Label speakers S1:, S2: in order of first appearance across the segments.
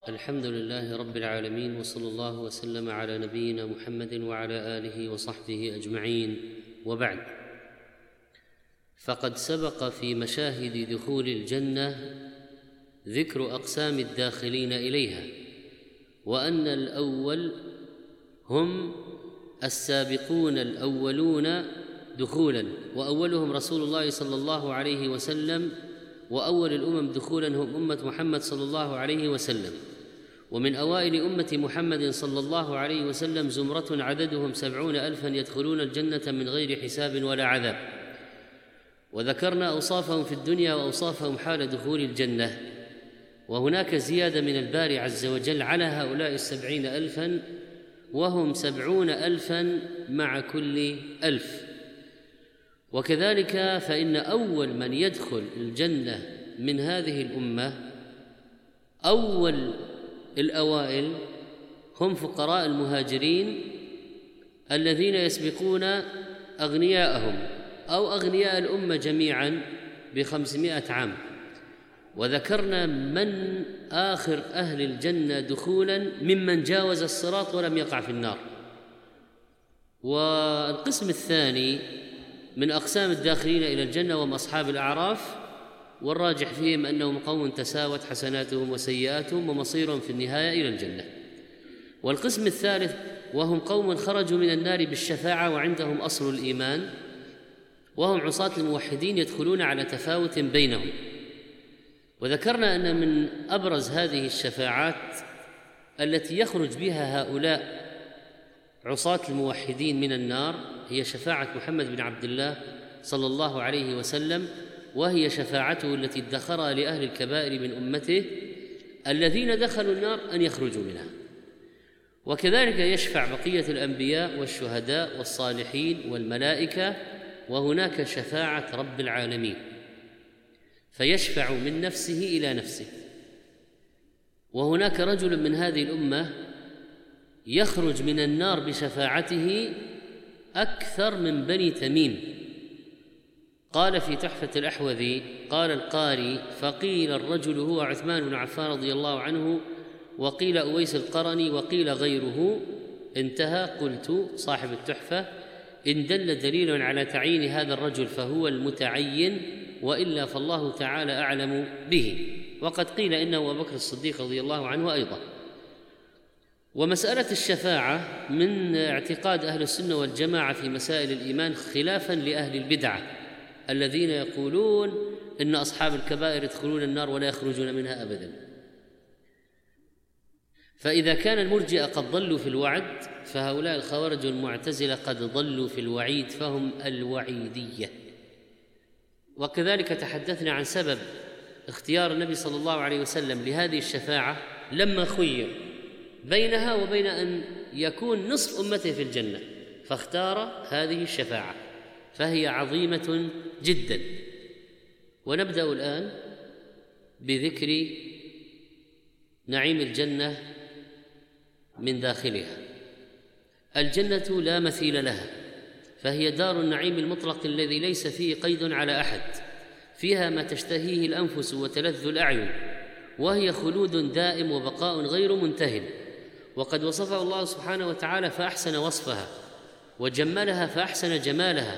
S1: الحمد لله رب العالمين، وصلى الله وسلم على نبينا محمد وعلى آله وصحبه أجمعين، وبعد. فقد سبق في مشاهد دخول الجنة ذكر أقسام الداخلين إليها، وأن الأول هم السابقون الأولون دخولا، وأولهم رسول الله صلى الله عليه وسلم، وأول الأمم دخولا هم أمة محمد صلى الله عليه وسلم. ومن أوائل أمة محمد صلى الله عليه وسلم زمرة عددهم 70,000 يدخلون الجنة من غير حساب ولا عذاب، وذكرنا أوصافهم في الدنيا وأوصافهم حال دخول الجنة. وهناك زيادة من الباري عز وجل على هؤلاء 70,000، وهم 70,000 مع كل 1000. وكذلك فإن أول من يدخل الجنة من هذه الأمة، أول الأوائل هم فقراء المهاجرين الذين يسبقون أغنياءهم أو أغنياء الأمة جميعاً ب500 عام. وذكرنا من آخر أهل الجنة دخولاً ممن جاوز الصراط ولم يقع في النار. والقسم الثاني من أقسام الداخلين إلى الجنة وهم أصحاب الأعراف، والراجح فيهم أنهم قوم تساوت حسناتهم وسيئاتهم ومصيرهم في النهاية إلى الجنة. والقسم الثالث وهم قوم خرجوا من النار بالشفاعة وعندهم أصل الإيمان، وهم عصاة الموحدين يدخلون على تفاوت بينهم. وذكرنا أن من أبرز هذه الشفاعات التي يخرج بها هؤلاء عصاة الموحدين من النار هي شفاعة محمد بن عبد الله صلى الله عليه وسلم، وهي شفاعته التي ادخرها لأهل الكبائر من أمته الذين دخلوا النار أن يخرجوا منها. وكذلك يشفع بقية الأنبياء والشهداء والصالحين والملائكة، وهناك شفاعة رب العالمين فيشفع من نفسه إلى نفسه. وهناك رجل من هذه الأمة يخرج من النار بشفاعته أكثر من بني تميم. قال في تحفة الأحوذي قال القاري: فقيل الرجل هو عثمان بن عفان رضي الله عنه، وقيل أويس القرني، وقيل غيره. انتهى. قلت صاحب التحفة: إن دل دليل على تعيين هذا الرجل فهو المتعين، وإلا فالله تعالى أعلم به. وقد قيل إنه أبو بكر الصديق رضي الله عنه أيضا. ومسألة الشفاعة من اعتقاد أهل السنة والجماعة في مسائل الإيمان، خلافاً لأهل البدعة الذين يقولون إن أصحاب الكبائر يدخلون النار ولا يخرجون منها أبداً. فإذا كان المرجئة قد ضلوا في الوعد، فهؤلاء الخوارج والمعتزلة قد ضلوا في الوعيد، فهم الوعيدية. وكذلك تحدثنا عن سبب اختيار النبي صلى الله عليه وسلم لهذه الشفاعة لما خير بينها وبين أن يكون نصف أمته في الجنة، فاختار هذه الشفاعة، فهي عظيمة جدا. ونبدأ الآن بذكر نعيم الجنة من داخلها. الجنة لا مثيل لها، فهي دار النعيم المطلق الذي ليس فيه قيد على أحد، فيها ما تشتهيه الأنفس وتلذ الأعين، وهي خلود دائم وبقاء غير منتهٍ. وقد وصفها الله سبحانه وتعالى فأحسن وصفها، وجملها فأحسن جمالها،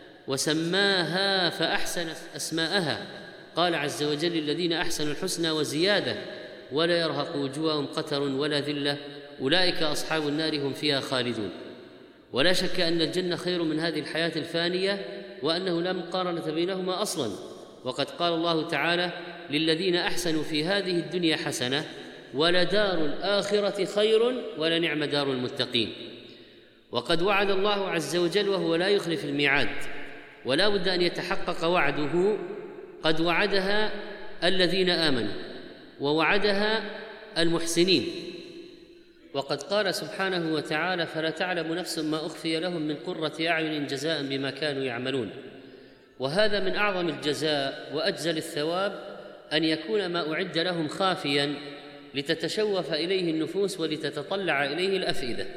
S1: وسماها فأحسن أسماءها. قال عز وجل: الذين أحسنوا الحسنى وزيادة ولا يرهق وجوههم قتر ولا ذلة أولئك أصحاب النار هم فيها خالدون. ولا شك أن الجنة خير من هذه الحياة الفانية، وأنه لا مقارنة بينهما أصلا. وقد قال الله تعالى: للذين أحسنوا في هذه الدنيا حسنة ولدار الآخرة خير ولنعم دار المتقين. وقد وعد الله عز وجل وهو لا يخلف الميعاد، ولا بد أن يتحقق وعده. قد وعدها الذين آمنوا، ووعدها المحسنين. وقد قال سبحانه وتعالى: فلا تعلم نفس ما أخفي لهم من قرة أعين جزاء بما كانوا يعملون. وهذا من أعظم الجزاء وأجزل الثواب، أن يكون ما أعد لهم خافياً لتتشوف إليه النفوس ولتتطلع إليه الأفئدة،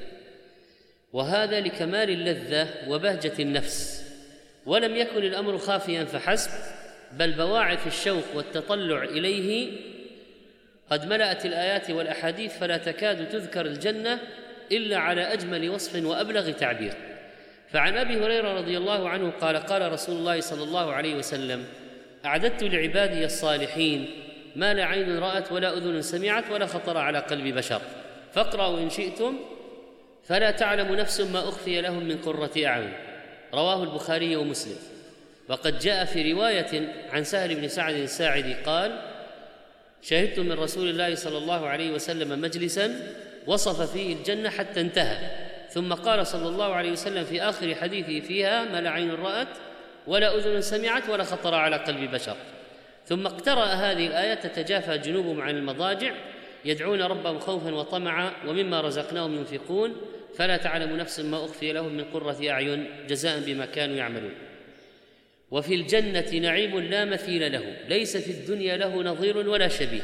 S1: وهذا لكمال اللذة وبهجة النفس. ولم يكن الأمر خافياً فحسب، بل بواعث الشوق والتطلع إليه قد ملأت الآيات والأحاديث فلا تكاد تذكر الجنة إلا على أجمل وصف وأبلغ تعبير. فعن أبي هريرة رضي الله عنه قال: قال رسول الله صلى الله عليه وسلم: أعددت لعبادي الصالحين ما لا عين رأت ولا أذن سمعت ولا خطر على قلب بشر، فاقرأوا إن شئتم فلا تعلم نفس ما أخفي لهم من قرة أعين. رواه البخاري ومسلم. وقد جاء في رواية عن سهل بن سعد الساعدي قال: شهدت من رسول الله صلى الله عليه وسلم مجلسا وصف فيه الجنة حتى انتهى، ثم قال صلى الله عليه وسلم في آخر حديثه فيها ما لا عين رأت ولا أذن سمعت ولا خطر على قلب بشر. ثم اقترأ هذه الآية: تتجافى جنوبهم عن المضاجع يدعون ربهم خوفا وطمعا ومما رزقناهم ينفقون فلا تعلم نفس ما أخفي لهم من قرة أعين جزاء بما كانوا يعملون. وفي الجنة نعيم لا مثيل له، ليس في الدنيا له نظير ولا شبيه.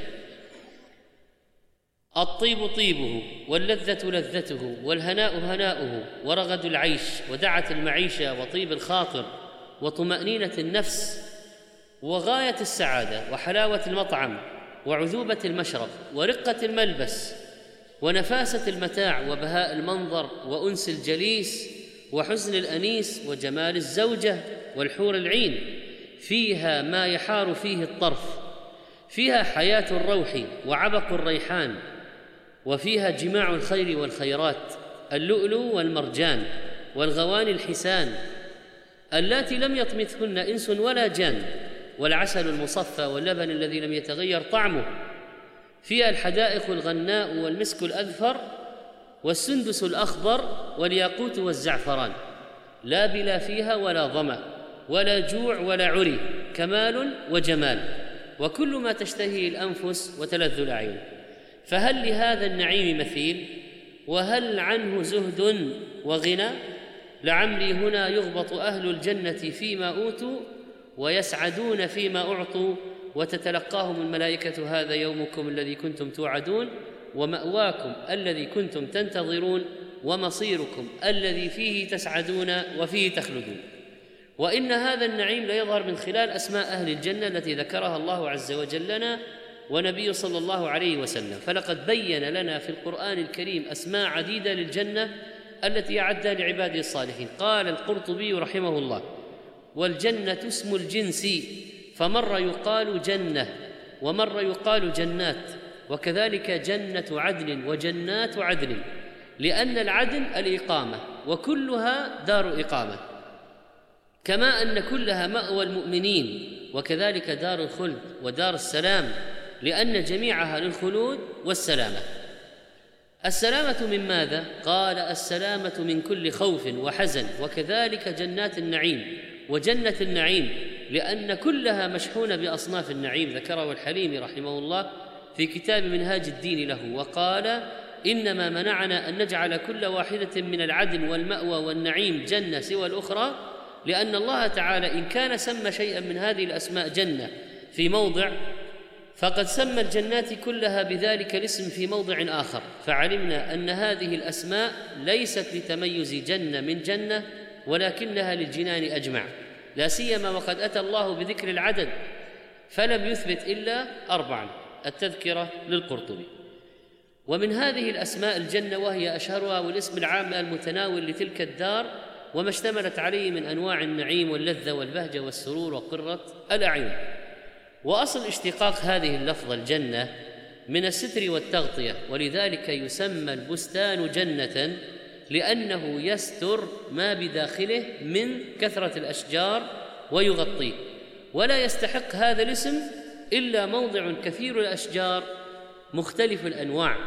S1: الطيب طيبه واللذة لذته والهناء هناؤه ورغد العيش ودعة المعيشة وطيب الخاطر وطمأنينة النفس وغاية السعادة وحلاوة المطعم وعذوبة المشرب ورقة الملبس ونفاسة المتاع وبهاء المنظر وأنس الجليس وحسن الأنيس وجمال الزوجة والحور العين. فيها ما يحار فيه الطرف، فيها حياة الروح وعبق الريحان، وفيها جماع الخير والخيرات، اللؤلؤ والمرجان والغواني الحسان اللاتي لم يطمثهن إنس ولا جان، والعسل المصفى واللبن الذي لم يتغير طعمه. فيها الحدائق الغناء والمسك الأذفر والسندس الأخضر والياقوت والزعفران، لا بلا فيها ولا ظمأ ولا جوع ولا عري، كمال وجمال وكل ما تشتهيه الأنفس وتلذ الأعين. فهل لهذا النعيم مثيل؟ وهل عنه زهد وغنى؟ لعمري هنا يغبط أهل الجنة فيما أوتوا ويسعدون فيما أعطوا، وتتلقاهم الملائكة: هذا يومكم الذي كنتم توعدون، ومأواكم الذي كنتم تنتظرون، ومصيركم الذي فيه تسعدون وفيه تخلدون. وإن هذا النعيم ليظهر من خلال أسماء أهل الجنة التي ذكرها الله عز وجل لنا ونبيه صلى الله عليه وسلم. فلقد بين لنا في القرآن الكريم أسماء عديدة للجنة التي أعدها لعباده الصالحين. قال القرطبي رحمه الله: والجنة اسم الجنس، فمر يقال جنة ومر يقال جنات، وكذلك جنة عدن وجنات عدن، لأن العدن الإقامة وكلها دار إقامة، كما أن كلها مأوى المؤمنين، وكذلك دار الخلد ودار السلام، لأن جميعها للخلود والسلامة. السلامة من ماذا؟ قال: السلامة من كل خوف وحزن، وكذلك جنات النعيم وجنة النعيم، لأن كلها مشحونة بأصناف النعيم، ذكره الحليمي رحمه الله في كتاب منهاج الدين له، وقال: إنما منعنا أن نجعل كل واحدة من العدن والمأوى والنعيم جنة سوى الأخرى، لأن الله تعالى إن كان سمى شيئا من هذه الأسماء جنة في موضع، فقد سمى الجنات كلها بذلك الاسم في موضع آخر، فعلمنا أن هذه الأسماء ليست لتميز جنة من جنة، ولكنها للجنان أجمع، لا سيما وقد أتى الله بذكر العدد فلم يثبت إلا 4: التذكرة للقرطبي. ومن هذه الأسماء الجنة، وهي أشهرها والاسم العام المتناول لتلك الدار وما اشتملت عليه من أنواع النعيم واللذة والبهجة والسرور وقرة الأعين. وأصل اشتقاق هذه اللفظة الجنة من الستر والتغطية، ولذلك يسمى البستان جنة، لأنه يستر ما بداخله من كثرة الأشجار ويغطيه، ولا يستحق هذا الاسم إلا موضع كثير الأشجار مختلف الأنواع.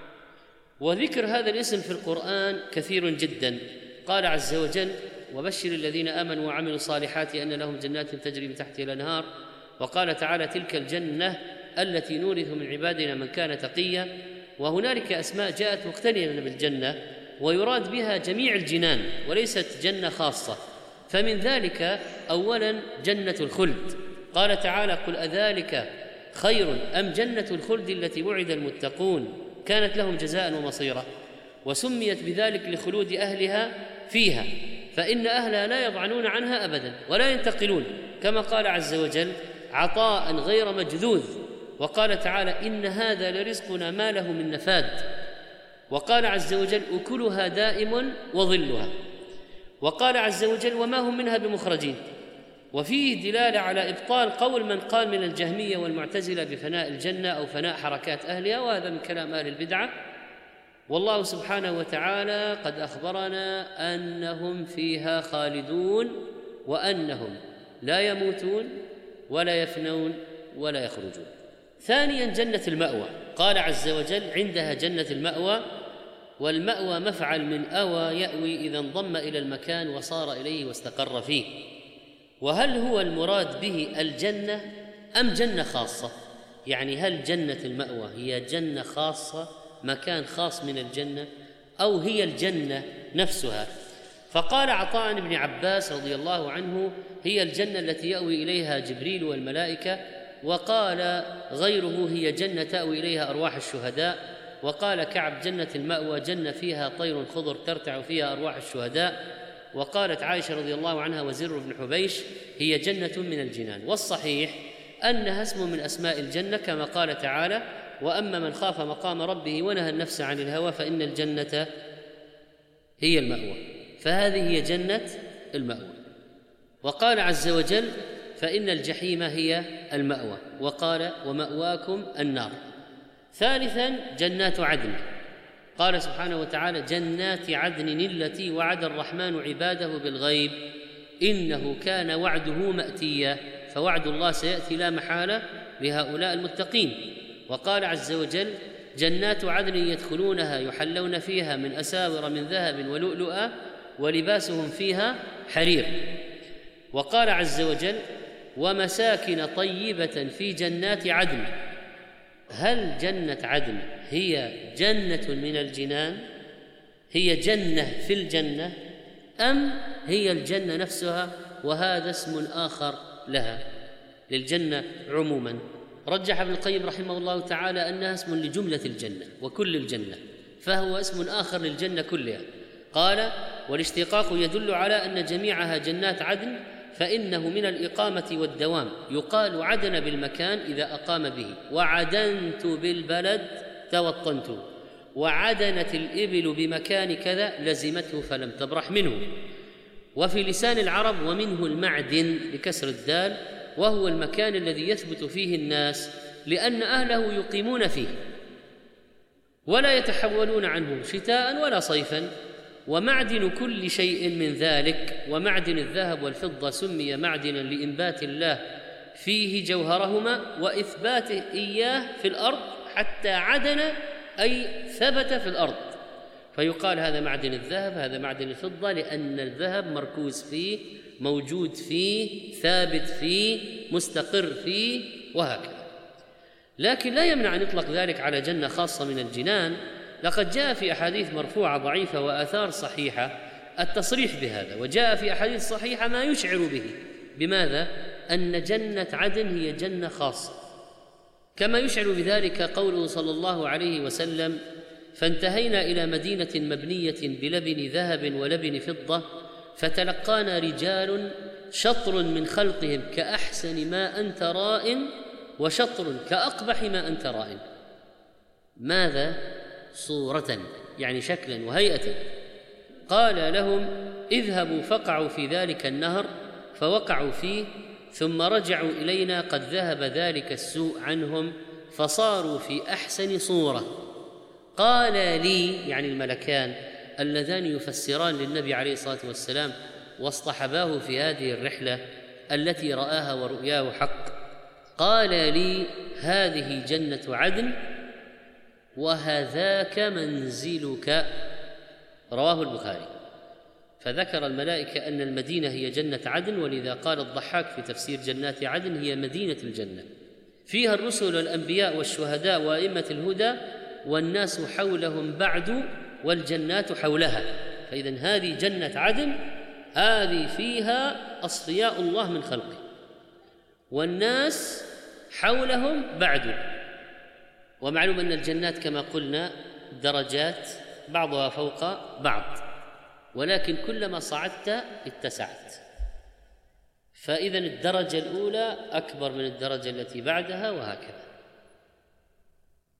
S1: وذكر هذا الاسم في القرآن كثير جدا. قال عز وجل: وبشر الذين آمنوا وعملوا الصالحات أن لهم جنات تجري من تحتها الأنهار. وقال تعالى: تلك الجنة التي نورث من عبادنا من كان تقيا. وهنالك أسماء جاءت مقترنة بالجنة ويراد بها جميع الجنان وليست جنة خاصة، فمن ذلك أولا جنة الخلد. قال تعالى: قل أذلك خير أم جنة الخلد التي وعد المتقون كانت لهم جزاء ومصيرا. وسميت بذلك لخلود أهلها فيها، فإن أهلها لا يضعنون عنها أبدا ولا ينتقلون، كما قال عز وجل: عطاء غير مجذوذ وقال تعالى: إن هذا لرزقنا ما له من نفاد. وقال عز وجل: أكلها دائم وظلها. وقال عز وجل: وما هم منها بمخرجين. وفيه دلالة على إبطال قول من قال من الجهمية والمعتزلة بفناء الجنة أو فناء حركات أهلها، وهذا من كلام أهل البدعة. والله سبحانه وتعالى قد أخبرنا أنهم فيها خالدون، وأنهم لا يموتون ولا يفنون ولا يخرجون. ثانيا جنة المأوى، قال عز وجل: عندها جنة المأوى. والمأوى مفعل من أوى يأوي إذا انضم إلى المكان وصار إليه واستقر فيه. وهل هو المراد به الجنة أم جنة خاصة؟ يعني هل جنة المأوى هي جنة خاصة، مكان خاص من الجنة، أو هي الجنة نفسها؟ فقال عطاء بن عباس رضي الله عنه: هي الجنة التي يأوي إليها جبريل والملائكة. وقال غيره: هي جنة تأوي إليها أرواح الشهداء. وقال كعب: جنة المأوى جنة فيها طير خضر ترتع فيها أرواح الشهداء. وقالت عائشة رضي الله عنها وزر بن حبيش: هي جنة من الجنان. والصحيح أنها اسم من أسماء الجنة، كما قال تعالى: وأما من خاف مقام ربه ونهى النفس عن الهوى فإن الجنة هي المأوى. فهذه هي جنة المأوى. وقال عز وجل: فإن الجحيم هي المأوى. وقال: ومأواكم النار. ثالثا جنات عدن، قال سبحانه وتعالى: جنات عدن التي وعد الرحمن عباده بالغيب إنه كان وعده مأتيا. فوعد الله سيأتي لا محالة لهؤلاء المتقين. وقال عز وجل: جنات عدن يدخلونها يحلون فيها من أساور من ذهب ولؤلؤا ولباسهم فيها حرير. وقال عز وجل: ومساكن طيبة في جنات عدن. هل جنة عدن هي جنة من الجنان، هي جنة في الجنة، أم هي الجنة نفسها وهذا اسم آخر لها للجنة عموما؟ رجح ابن القيم رحمه الله تعالى أنها اسم لجملة الجنة وكل الجنة، فهو اسم آخر للجنة كلها. قال: والاشتقاق يدل على أن جميعها جنات عدن، فإنه من الإقامة والدوام. يقال عدن بالمكان إذا أقام به، وعدنت بالبلد توطنت، وعدنت الإبل بمكان كذا لزمته فلم تبرح منه. وفي لسان العرب: ومنه المعدن بكسر الدال، وهو المكان الذي يثبت فيه الناس لأن أهله يقيمون فيه ولا يتحولون عنه شتاء ولا صيفا. ومعدن كل شيء من ذلك. ومعدن الذهب والفضة سمي معدنا لإنبات الله فيه جوهرهما وإثباته إياه في الأرض، حتى عدن أي ثبت في الأرض. فيقال هذا معدن الذهب، هذا معدن الفضة، لأن الذهب مركوز فيه، موجود فيه، ثابت فيه، مستقر فيه، وهكذا. لكن لا يمنع أن يطلق ذلك على جنة خاصة من الجنان. لقد جاء في أحاديث مرفوعة ضعيفة وآثار صحيحة التصريح بهذا، وجاء في أحاديث صحيحة ما يشعر به. بماذا؟ أن جنة عدن هي جنة خاصة، كما يشعر بذلك قوله صلى الله عليه وسلم: فانتهينا إلى مدينة مبنية بلبن ذهب ولبن فضة، فتلقانا رجال شطر من خلقهم كأحسن ما أنت راء، وشطر كأقبح ما أنت راء. ماذا؟ صورة، يعني شكلا وهيئة. قال لهم: اذهبوا فقعوا في ذلك النهر، فوقعوا فيه، ثم رجعوا إلينا قد ذهب ذلك السوء عنهم، فصاروا في أحسن صورة. قال لي، يعني الملكان اللذان يفسران للنبي عليه الصلاة والسلام واصطحباه في هذه الرحلة التي رآها ورؤياه حق، قال لي: هذه جنة عدن وهذاك منزلك. رواه البخاري. فذكر الملائكة أن المدينة هي جنة عدن، ولذا قال الضحاك في تفسير جنات عدن: هي مدينة الجنة، فيها الرسل والأنبياء والشهداء وأئمة الهدى، والناس حولهم بعد، والجنات حولها. فإذن هذه جنة عدن، هذه فيها أصفياء الله من خلقه، والناس حولهم بعد. ومعلوم أن الجنات كما قلنا درجات بعضها فوق بعض، ولكن كلما صعدت اتسعت. فإذن الدرجة الأولى أكبر من الدرجة التي بعدها، وهكذا.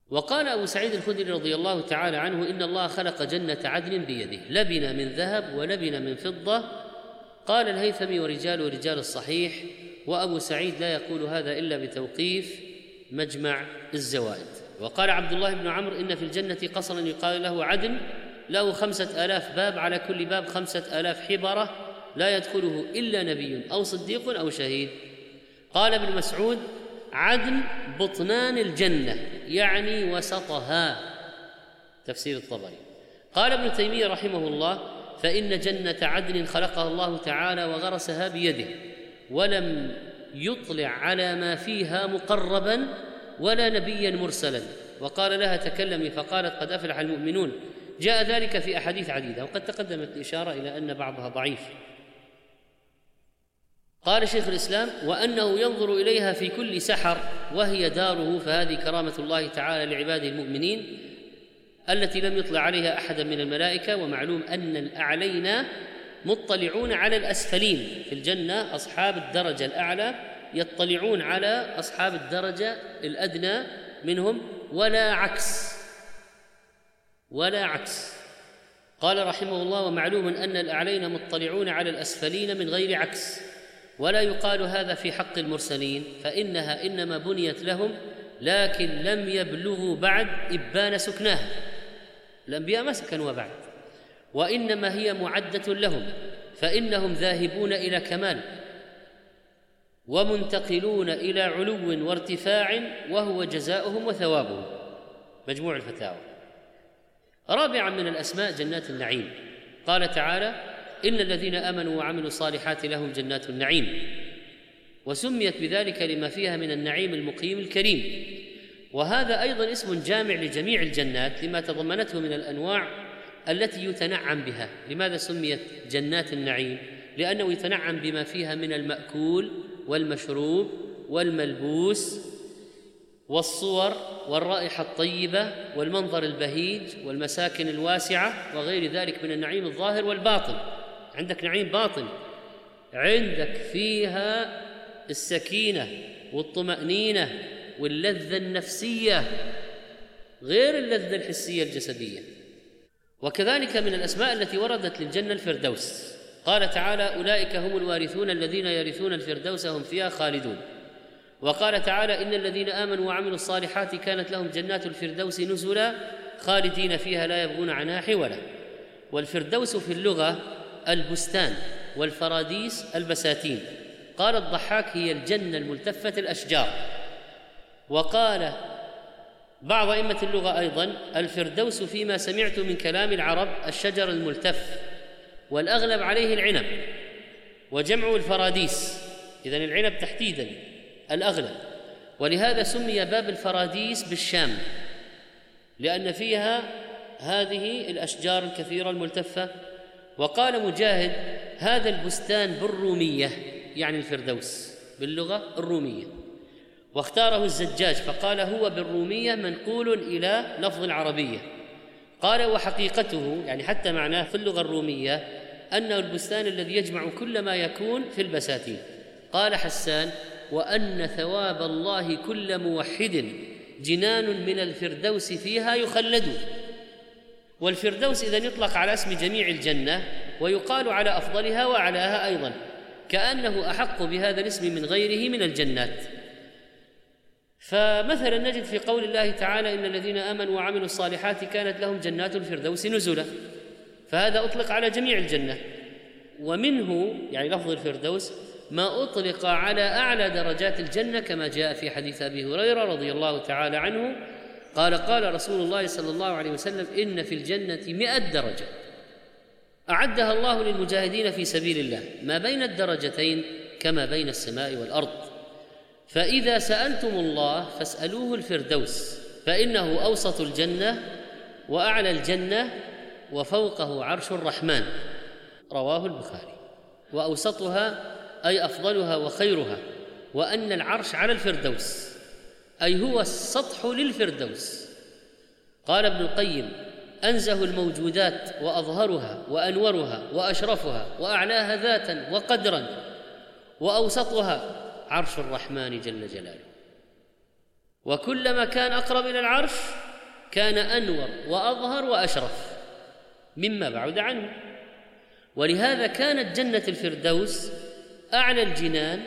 S1: وقال أبو سعيد الخدري رضي الله تعالى عنه: إن الله خلق جنة عدن بيده، لبن من ذهب ولبن من فضة. قال الهيثمي: ورجال الصحيح. وأبو سعيد لا يقول هذا إلا بتوقيف مجمع الزوائد. وقال عبد الله بن عمرو: إن في الجنة قصرا يقال له عدن، له 5000 باب، على كل باب 5000 حبرة، لا يدخله إلا نبي أو صديق أو شهيد. قال ابن مسعود: عدن بطنان الجنة، يعني وسطها. تفسير الطبري. قال ابن تيمية رحمه الله: فإن جنة عدن خلقها الله تعالى وغرسها بيده، ولم يطلع على ما فيها مقربا ولا نبيا مرسلا، وقال لها: تكلمي، فقالت: قد أفلح المؤمنون. جاء ذلك في أحاديث عديدة، وقد تقدمت الإشارة إلى أن بعضها ضعيف. قال شيخ الإسلام: وأنه ينظر إليها في كل سحر وهي داره، فهذه كرامة الله تعالى لعباده المؤمنين التي لم يطلع عليها أحدا من الملائكة. ومعلوم أن الأعلين مطلعون على الأسفلين في الجنة، أصحاب الدرجة الأعلى يطلعون على أصحاب الدرجة الأدنى منهم، ولا عكس. قال رحمه الله: ومعلوم أن الأعلين مطلعون على الأسفلين من غير عكس، ولا يقال هذا في حق المرسلين، فإنها إنما بنيت لهم، لكن لم يبلغوا بعد إبان سكناها. الأنبياء ما سكنوا بعد، وإنما هي معدة لهم، فإنهم ذاهبون إلى كمال ومنتقلون إلى علو وارتفاع، وهو جزاؤهم وثوابهم. مجموع الفتاوى. رابعا من الأسماء جنات النعيم. قال تعالى: إن الذين آمنوا وعملوا الصالحات لهم جنات النعيم، وسميت بذلك لما فيها من النعيم المقيم الكريم. وهذا أيضا اسم جامع لجميع الجنات لما تضمنته من الأنواع التي يتنعم بها. لماذا سميت جنات النعيم؟ لأنه يتنعم بما فيها من المأكول والمشروب والملبوس والصور والرائحة الطيبة والمنظر البهيج والمساكن الواسعة وغير ذلك من النعيم الظاهر والباطن. عندك نعيم باطن، عندك فيها السكينة والطمأنينة واللذة النفسية غير اللذة الحسية الجسدية. وكذلك من الأسماء التي وردت للجنة الفردوس. قال تعالى: أولئك هم الوارثون الذين يرثون الفردوس هم فيها خالدون. وقال تعالى: إن الذين آمنوا وعملوا الصالحات كانت لهم جنات الفردوس نزلا خالدين فيها لا يبغون عنها حولا. والفردوس في اللغة البستان، والفراديس البساتين. قال الضحاك: هي الجنة الملتفة الأشجار. وقال بعض أئمة اللغة أيضا: الفردوس فيما سمعت من كلام العرب الشجر الملتف، والأغلب عليه العنب، وجمع الفراديس، إذن العنب تحديدا الأغلب. ولهذا سمي باب الفراديس بالشام، لأن فيها هذه الأشجار الكثيرة الملتفة. وقال مجاهد: هذا البستان بالرومية، يعني الفردوس باللغة الرومية. واختاره الزجاج فقال: هو بالرومية منقول إلى لفظ العربية. قال: وحقيقته، يعني حتى معناه في اللغة الرومية، أنه البستان الذي يجمع كل ما يكون في البساتين. قال حسان: وأن ثواب الله كل موحد جنان من الفردوس فيها يخلد. والفردوس إذن يطلق على اسم جميع الجنة، ويقال على أفضلها وأعلاها أيضا، كأنه أحق بهذا الاسم من غيره من الجنات. فمثلا نجد في قول الله تعالى: إن الذين آمنوا وعملوا الصالحات كانت لهم جنات الفردوس نزلا، فهذا أطلق على جميع الجنة. ومنه يعني لفظ الفردوس ما أطلق على أعلى درجات الجنة، كما جاء في حديث أبي هريرة رضي الله تعالى عنه قال: قال رسول الله صلى الله عليه وسلم: إن في الجنة 100 درجة أعدها الله للمجاهدين في سبيل الله، ما بين الدرجتين كما بين السماء والأرض. فإذا سألتم الله فاسألوه الفردوس، فإنه أوسط الجنة وأعلى الجنة وفوقه عرش الرحمن. رواه البخاري. وأوسطها أي أفضلها وخيرها، وأن العرش على الفردوس أي هو السطح للفردوس. قال ابن القيم: أنزه الموجودات وأظهرها وأنورها وأشرفها وأعلاها ذاتا وقدرا، وأوسطها عرش الرحمن جل جلاله. وكلما كان أقرب إلى العرش كان أنور وأظهر وأشرف مما بعد عنه. ولهذا كانت جنة الفردوس أعلى الجنان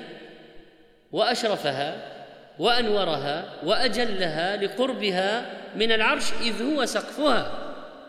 S1: وأشرفها وأنورها وأجلها لقربها من العرش إذ هو سقفها،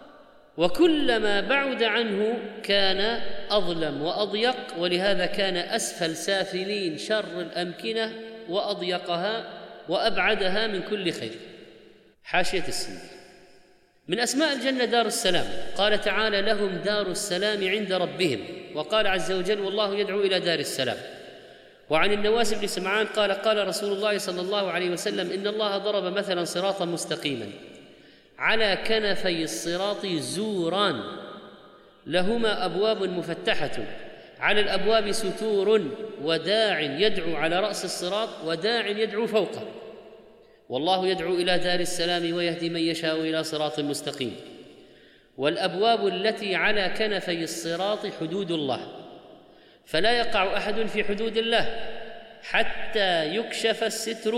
S1: وكلما بعد عنه كان أظلم وأضيق، ولهذا كان أسفل سافلين شر الأمكنة وأضيقها وأبعدها من كل خير. حاشية السند. من أسماء الجنة دار السلام، قال تعالى: لهم دار السلام عند ربهم، وقال عز وجل: والله يدعو إلى دار السلام. وعن النواس بن سمعان قال: قال رسول الله صلى الله عليه وسلم: إن الله ضرب مثلا صراطا مستقيما على كنفي الصراط زوران لهما أبواب مفتحة، على الأبواب ستور، وداع يدعو على رأس الصراط وداع يدعو فوقه، والله يدعو إلى دار السلام ويهدي من يشاء إلى صراط مستقيم. والأبواب التي على كنفي الصراط حدود الله، فلا يقع أحد في حدود الله حتى يكشف الستر،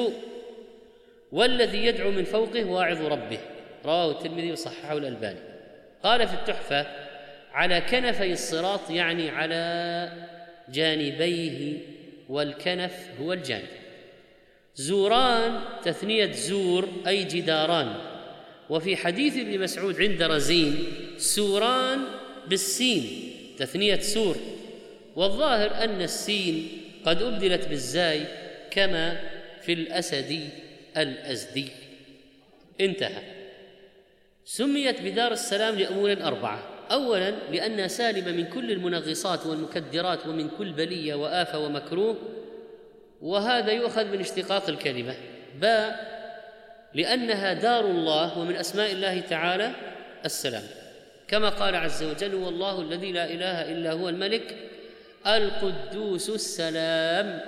S1: والذي يدعو من فوقه واعظ ربه. رواه الترمذي وصححه الألباني. قال في التحفة: على كنفي الصراط يعني على جانبيه، والكنف هو الجانب. زوران تثنية زور أي جداران. وفي حديث ابن مسعود عند رزين: سوران بالسين تثنية سور، والظاهر أن السين قد أبدلت بالزاي كما في الأسدي الأزدي. انتهى. سميت بدار السلام لأمور 4: أولاً لأنها سالمة من كل المنغصات والمكدرات ومن كل بلية وآفة ومكروه، وهذا يؤخذ من اشتقاق الكلمة. باء لأنها دار الله، ومن أسماء الله تعالى السلام، كما قال عز وجل: والله الذي لا إله إلا هو الملك القدوس السلام.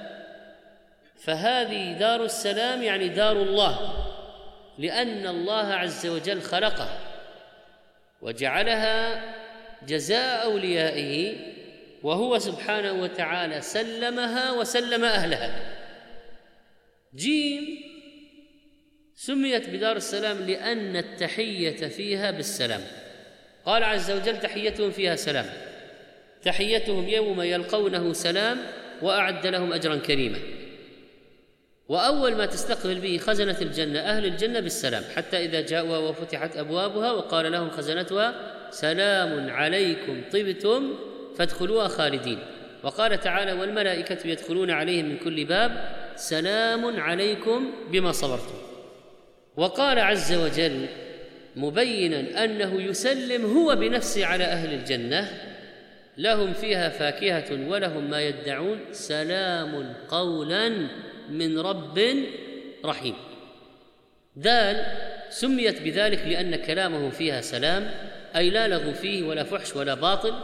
S1: فهذه دار السلام يعني دار الله، لأن الله عز وجل خلقها وجعلها جزاء أوليائه، وهو سبحانه وتعالى سلمها وسلم أهلها. جيم سميت بدار السلام لأن التحية فيها بالسلام، قال عز وجل: تحيتهم فيها سلام، تحيتهم يوم يلقونه سلام، وأعد لهم أجرا كريما. وأول ما تستقبل به خزنة الجنة أهل الجنة بالسلام، حتى إذا جاءوها وفتحت أبوابها وقال لهم خزنتها: سلام عليكم طبتم فادخلوها خالدين. وقال تعالى: والملائكة يدخلون عليهم من كل باب سلام عليكم بما صبرتم. وقال عز وجل مبينا أنه يسلم هو بنفسه على أهل الجنة: لهم فيها فاكهة ولهم ما يدعون سلام قولا من رب رحيم. دال سميت بذلك لأن كلامهم فيها سلام، أي لا لغو فيه ولا فحش ولا باطل،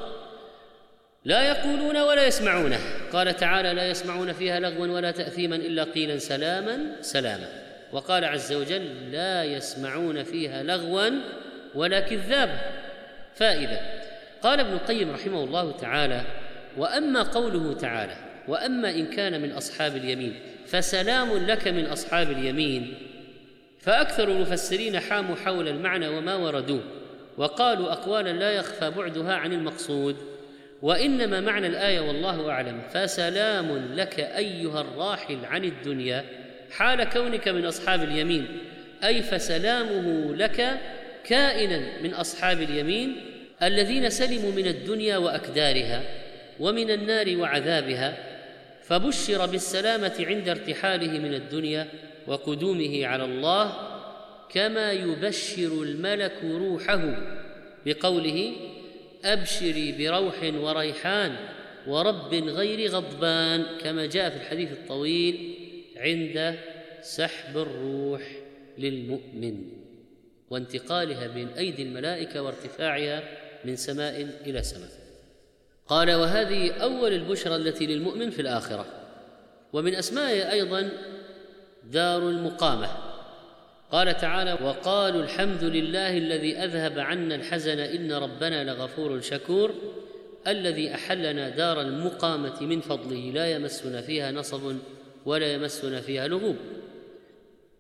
S1: لا يقولون ولا يسمعونه. قال تعالى: لا يسمعون فيها لغوا ولا تأثيما إلا قيلا سلاما سلاما. وقال عز وجل: لا يسمعون فيها لغوا ولا كذابا. فائدة. قال ابن القيم رحمه الله تعالى: وأما قوله تعالى: وأما إن كان من أصحاب اليمين فسلام لك من أصحاب اليمين، فأكثر المفسرين حاموا حول المعنى وما وردوه، وقالوا أقوالا لا يخفى بعدها عن المقصود، وإنما معنى الآية والله أعلم: فسلام لك أيها الراحل عن الدنيا حال كونك من أصحاب اليمين، أي فسلامه لك كائنا من أصحاب اليمين الذين سلموا من الدنيا وأكدارها ومن النار وعذابها، فبشر بالسلامة عند ارتحاله من الدنيا وقدومه على الله، كما يبشر الملك روحه بقوله: أبشري بروح وريحان ورب غير غضبان، كما جاء في الحديث الطويل عند سحب الروح للمؤمن وانتقالها بين أيدي الملائكة وارتفاعها من سماء إلى سماء. قال: وهذه أول البشرى التي للمؤمن في الآخرة. ومن أسمائها أيضا دار المقامة. قال تعالى: وقالوا الحمد لله الذي أذهب عنا الحزن إن ربنا لغفور شكور، الذي أحلنا دار المقامة من فضله لا يمسنا فيها نصب ولا يمسنا فيها لغوب.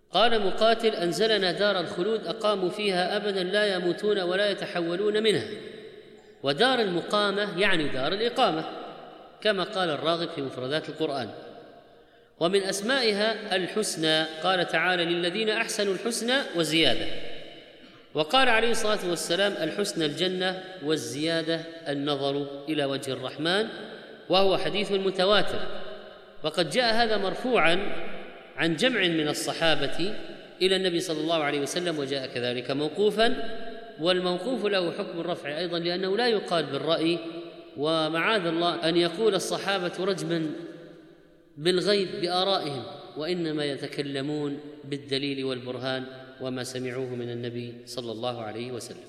S1: قال مقاتل: أنزلنا دار الخلود أقاموا فيها أبدا لا يموتون ولا يتحولون منها. ودار المقامة يعني دار الإقامة، كما قال الراغب في مفردات القرآن. ومن أسمائها الحسنى، قال تعالى: للذين أحسنوا الحسنى وزيادة. وقال عليه الصلاة والسلام: الحسنى الجنة والزيادة النظر إلى وجه الرحمن، وهو حديث متواتر. وقد جاء هذا مرفوعا عن جمع من الصحابة إلى النبي صلى الله عليه وسلم، وجاء كذلك موقوفا، والموقوف له حكم الرفع أيضا، لأنه لا يقال بالرأي، ومعاذ الله أن يقول الصحابة رجما بالغيب بآرائهم، وإنما يتكلمون بالدليل والبرهان وما سمعوه من النبي صلى الله عليه وسلم.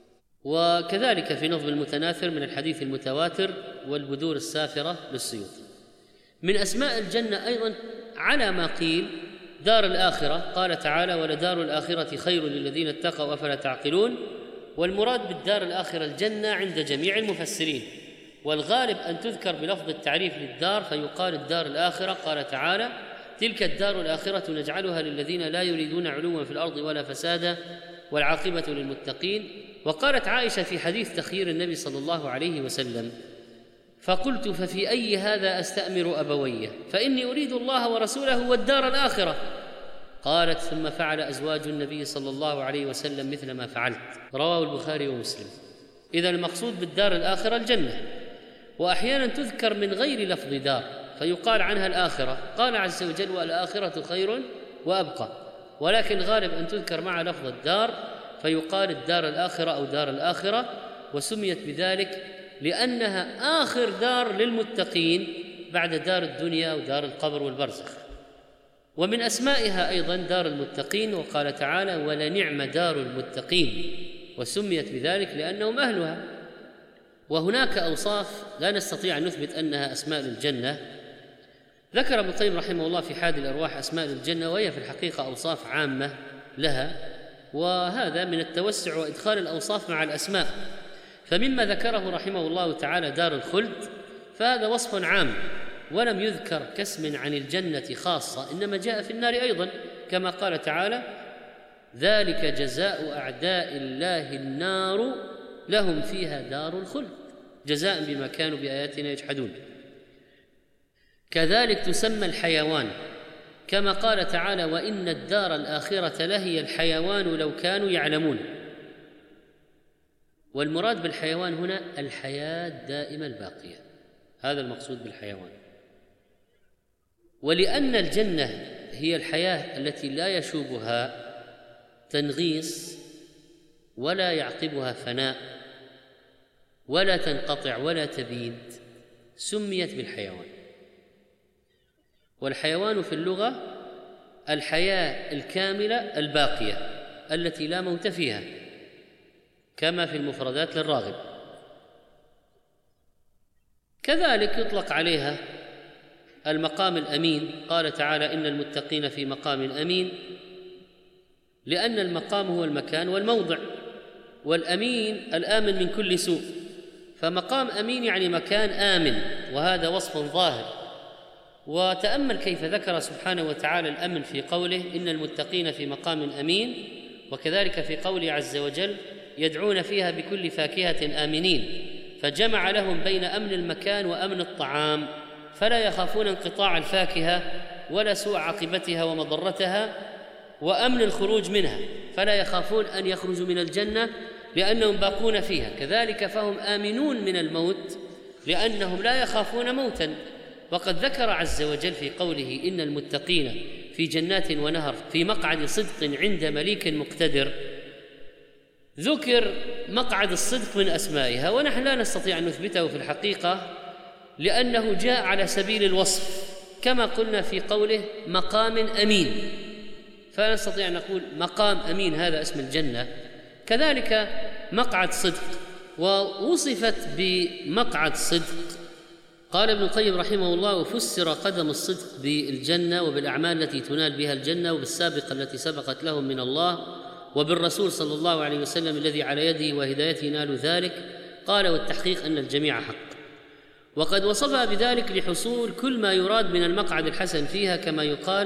S1: وكذلك في نظم المتناثر من الحديث المتواتر والبدور السافرة للسيوطي. من أسماء الجنة أيضا على ما قيل دار الآخرة، قال تعالى: ولدار الآخرة خير للذين اتقوا أفلا تعقلون. والمراد بالدار الآخرة الجنة عند جميع المفسرين، والغالب أن تذكر بلفظ التعريف للدار فيقال الدار الآخرة. قال تعالى: تلك الدار الآخرة نجعلها للذين لا يريدون علوا في الأرض ولا فسادا والعاقبة للمتقين. وقالت عائشة في حديث تخيير النبي صلى الله عليه وسلم: فقلت: ففي أي هذا أستأمر أبوي؟ فإني أريد الله ورسوله والدار الآخرة. قالت: ثم فعل أزواج النبي صلى الله عليه وسلم مثل ما فعلت. رواه البخاري ومسلم. إذا المقصود بالدار الآخرة الجنة، وأحيانا تذكر من غير لفظ دار فيقال عنها الآخرة. قال عز وجل: والآخرة خير وأبقى، ولكن غالب أن تذكر مع لفظ الدار فيقال الدار الآخرة أو دار الآخرة، وسميت بذلك لأنها آخر دار للمتقين بعد دار الدنيا ودار القبر والبرزخ. ومن أسمائها أيضا دار المتقين، وقال تعالى: ولنعم دار المتقين، وسميت بذلك لأنهم أهلها. وهناك أوصاف لا نستطيع أن نثبت أنها أسماء للجنة. ذكر ابن القيم رحمه الله في حاد الأرواح أسماء للجنة، وهي في الحقيقة أوصاف عامة لها، وهذا من التوسع وإدخال الأوصاف مع الأسماء. فمما ذكره رحمه الله تعالى دار الخلد، فهذا وصف عام ولم يذكر كاسم عن الجنة خاصة، إنما جاء في النار أيضا، كما قال تعالى: ذلك جزاء أعداء الله النار لهم فيها دار الخلد جزاء بما كانوا بآياتنا يجحدون. كذلك تسمى الحيوان، كما قال تعالى: وإن الدار الآخرة لهي الحيوان لو كانوا يعلمون. والمراد بالحيوان هنا الحياة الدائمة الباقية، هذا المقصود بالحيوان. ولأن الجنة هي الحياة التي لا يشوبها تنغيص ولا يعقبها فناء ولا تنقطع ولا تبيد، سميت بالحيوان. والحيوان في اللغة الحياة الكاملة الباقية التي لا موت فيها، كما في المفردات للراغب. كذلك يطلق عليها المقام الأمين، قال تعالى: إن المتقين في مقام أمين، لأن المقام هو المكان والموضع، والأمين الآمن من كل سوء، فمقام أمين يعني مكان آمن، وهذا وصف ظاهر. وتأمل كيف ذكر سبحانه وتعالى الأمن في قوله: إن المتقين في مقام أمين، وكذلك في قوله عز وجل: يدعون فيها بكل فاكهة آمنين، فجمع لهم بين أمن المكان وأمن الطعام، فلا يخافون انقطاع الفاكهة ولا سوء عاقبتها ومضرتها، وأمن الخروج منها، فلا يخافون أن يخرجوا من الجنة لأنهم باقون فيها. كذلك فهم آمنون من الموت لأنهم لا يخافون موتا. وقد ذكر عز وجل في قوله: إن المتقين في جنات ونهر في مقعد صدق عند مليك مقتدر، ذكر مقعد الصدق من أسمائها، ونحن لا نستطيع أن نثبته في الحقيقة لأنه جاء على سبيل الوصف، كما قلنا في قوله مقام أمين، فلا نستطيع أن نقول مقام أمين هذا اسم الجنة. كذلك مقعد صدق، ووصفت بمقعد صدق. قال ابن القيم رحمه الله: وفسر قدم الصدق بالجنة وبالأعمال التي تنال بها الجنة، وبالسابقة التي سبقت لهم من الله، وبالرسول صلى الله عليه وسلم الذي على يده وهدايته نالوا ذلك. قال: والتحقيق أن الجميع حق. وقد وصفها بذلك لحصول كل ما يراد من المقعد الحسن فيها، كما يقال: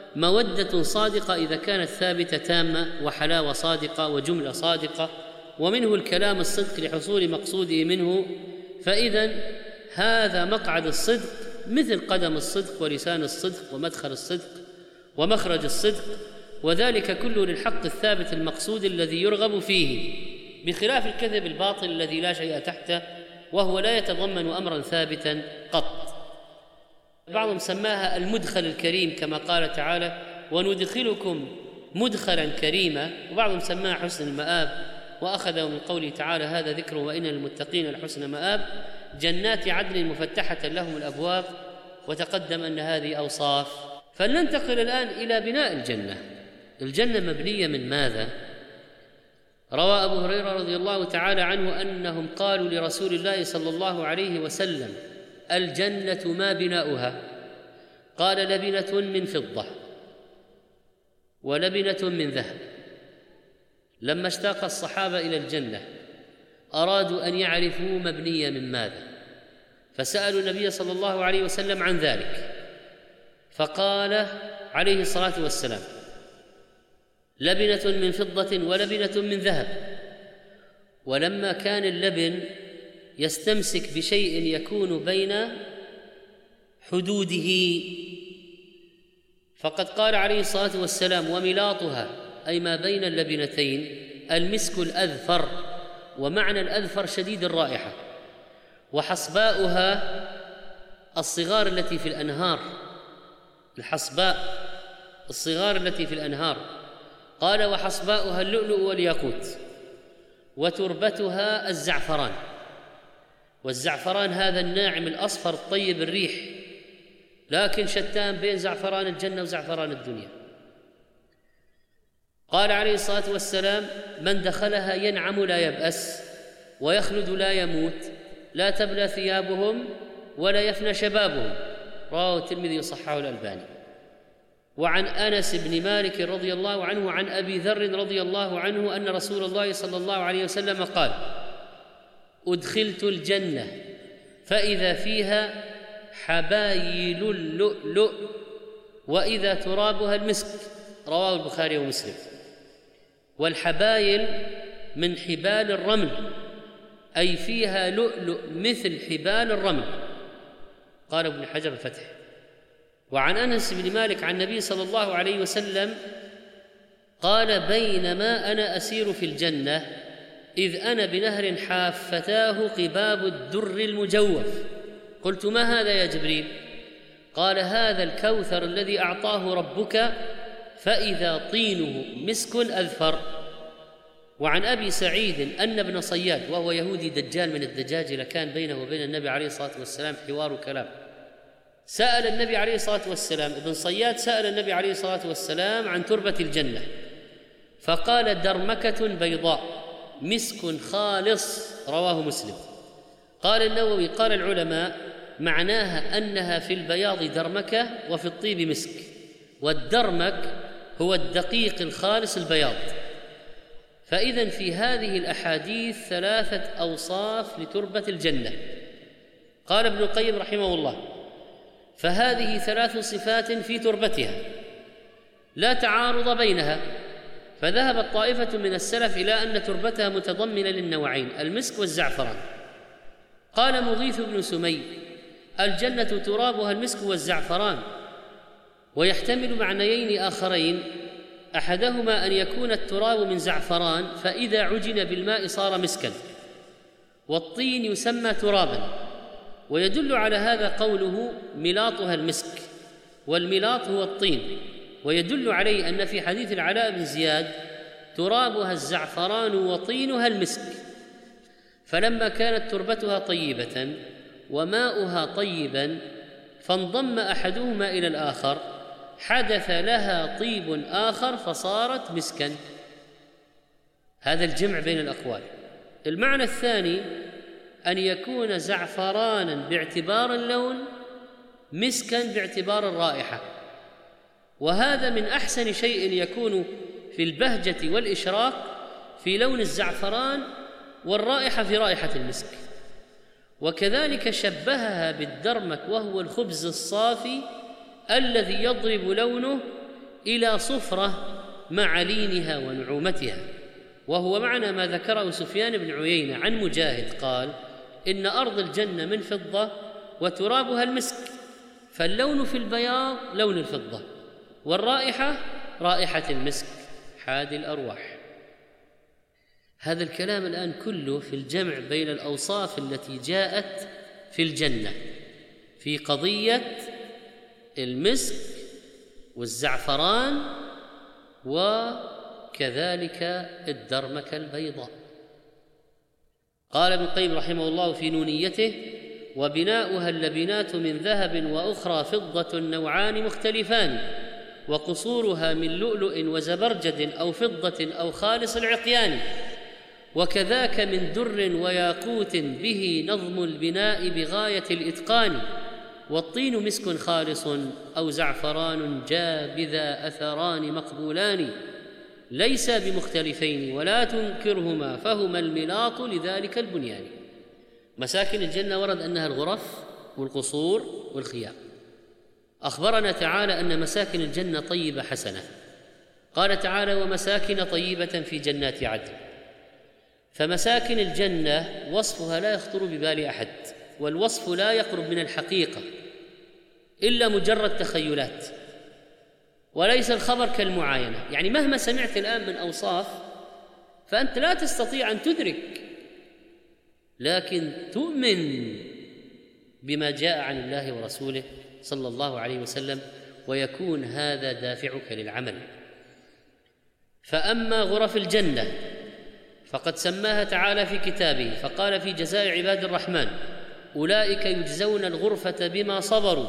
S1: مودة صادقة إذا كانت ثابتة تامة، وحلاوة صادقة، وجملة صادقة، ومنه الكلام الصدق لحصول مقصوده منه. فإذا هذا مقعد الصدق مثل قدم الصدق ولسان الصدق ومدخل الصدق ومخرج الصدق، وذلك كله للحق الثابت المقصود الذي يرغب فيه، بخلاف الكذب الباطل الذي لا شيء تحته وهو لا يتضمن أمرا ثابتا قط. بعضهم سماها المدخل الكريم كما قال تعالى: وندخلكم مدخلا كريما، وبعضهم سماها حسن المآب، وأخذوا من قوله تعالى: هذا ذكر وإن للمتقين لحسن مآب، جنات عدن مفتحة لهم الأبواب. وتقدم أن هذه أوصاف. فلننتقل الآن إلى بناء الجنة. الجنة مبنية من ماذا؟ روى أبو هريرة رضي الله تعالى عنه أنهم قالوا لرسول الله صلى الله عليه وسلم: الجنة ما بناؤها؟ قال: لبنة من فضة ولبنة من ذهب. لما اشتاق الصحابة إلى الجنة أرادوا أن يعرفوا مبنية من ماذا، فسألوا النبي صلى الله عليه وسلم عن ذلك، فقال عليه الصلاة والسلام: لبنة من فضة ولبنة من ذهب. ولما كان اللبن يستمسك بشيء يكون بين حدوده، فقد قال عليه الصلاة والسلام: وملاطها، أي ما بين اللبنتين، المسك الأذفر، ومعنى الأذفر شديد الرائحة. وحصباؤها الصغار التي في الأنهار، الحصباء الصغار التي في الأنهار. قال: وحصباؤها اللؤلؤ والياقوت، وتربتها الزعفران. والزعفران هذا الناعم الأصفر الطيب الريح، لكن شتان بين زعفران الجنة وزعفران الدنيا. قال عليه الصلاة والسلام: من دخلها ينعم لا يبأس، ويخلد لا يموت، لا تبلى ثيابهم ولا يفنى شبابهم. رواه الترمذي وصححه الألباني. وعن أنس بن مالك رضي الله عنه عن أبي ذر رضي الله عنه أن رسول الله صلى الله عليه وسلم قال: أدخلت الجنة فإذا فيها حبايل اللؤلؤ وإذا ترابها المسك. رواه البخاري ومسلم. والحبايل من حبال الرمل، أي فيها لؤلؤ مثل حبال الرمل. قال ابن حجر الفتح. وعن أنس بن مالك عن النبي صلى الله عليه وسلم قال: بينما أنا أسير في الجنة إذ أنا بنهر حافتاه قباب الدر المجوف. قلت: ما هذا يا جبريل؟ قال: هذا الكوثر الذي أعطاه ربك، فإذا طينه مسك أذفر. وعن أبي سعيد أن ابن صياد، وهو يهودي دجال من الدجاجلة، كان بينه وبين النبي عليه الصلاة والسلام حوار كلام، سأل النبي عليه الصلاة والسلام، ابن صياد سأل النبي عليه الصلاة والسلام عن تربة الجنة، فقال: درمكة بيضاء مسك خالص. رواه مسلم. قال النووي: قال العلماء معناها أنها في البياض درمكة وفي الطيب مسك، والدرمك هو الدقيق الخالص البياض. فإذن في هذه الأحاديث 3 أوصاف لتربة الجنة. قال ابن القيم رحمه الله: فهذه 3 صفات في تربتها لا تعارض بينها. فذهبت طائفة من السلف إلى أن تربتها متضمنة للنوعين، المسك والزعفران. قال مغيث بن سمي: الجنة ترابها المسك والزعفران، ويحتمل معنيين آخرين، أحدهما أن يكون التراب من زعفران فإذا عجن بالماء صار مسكا، والطين يسمى ترابا. ويدل على هذا قوله: ملاطها المسك، والملاط هو الطين. ويدل عليه أن في حديث العلاء بن زياد: ترابها الزعفران وطينها المسك. فلما كانت تربتها طيبة وماؤها طيبا فانضم أحدهما إلى الآخر حدث لها طيب آخر فصارت مسكا. هذا الجمع بين الأقوال. المعنى الثاني أن يكون زعفرانا باعتبار اللون، مسكا باعتبار الرائحة. وهذا من أحسن شيء يكون في البهجة والإشراق في لون الزعفران، والرائحة في رائحة المسك. وكذلك شبهها بالدرمك، وهو الخبز الصافي الذي يضرب لونه إلى صفرة مع لينها ونعومتها، وهو معنى ما ذكره سفيان بن عيينة عن مجاهد قال: إن أرض الجنة من فضة وترابها المسك، فاللون في البياض لون الفضة، والرائحة رائحة المسك حادي الأرواح. هذا الكلام الآن كله في الجمع بين الأوصاف التي جاءت في الجنة في قضية المسك والزعفران وكذلك الدرمكة البيضاء. قال ابن القيم رحمه الله في نونيته: وبناؤها اللبنات من ذهب وأخرى فضة نوعان مختلفان، وقصورها من لؤلؤ وزبرجد أو فضة أو خالص العقيان، وكذاك من در وياقوت به نظم البناء بغاية الإتقان، والطين مسك خالص أو زعفران جابذا أثران مقبولان، ليس بمختلفين ولا تنكرهما فهما الملاط لذلك البنيان. مساكن الجنة ورد أنها الغرف والقصور والخيام. أخبرنا تعالى أن مساكن الجنة طيبة حسنة، قال تعالى: ومساكن طيبة في جنات عدن. فمساكن الجنة وصفها لا يخطر ببال أحد، والوصف لا يقرب من الحقيقة إلا مجرد تخيلات، وليس الخبر كالمعاينة. يعني مهما سمعت الآن من أوصاف فأنت لا تستطيع أن تدرك، لكن تؤمن بما جاء عن الله ورسوله صلى الله عليه وسلم، ويكون هذا دافعك للعمل. فأما غرف الجنة فقد سماها تعالى في كتابه فقال في جزاء عباد الرحمن: أولئك يجزون الغرفة بما صبروا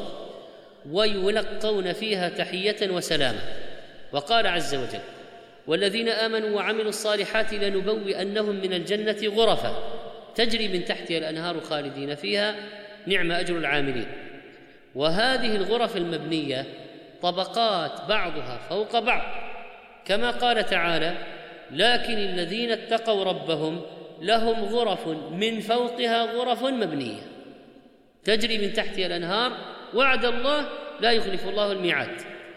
S1: ويلقون فيها تحية وسلامة. وقال عز وجل: والذين آمنوا وعملوا الصالحات لنبوئنهم من الجنة غرفا تجري من تحتها الأنهار خالدين فيها نعم أجر العاملين. وهذه الغرف المبنية طبقات بعضها فوق بعض، كما قال تعالى: لكن الذين اتقوا ربهم لهم غرف من فوقها غرف مبنية تجري من تحتها الأنهار وعد الله لا يخلف الله الميعاد.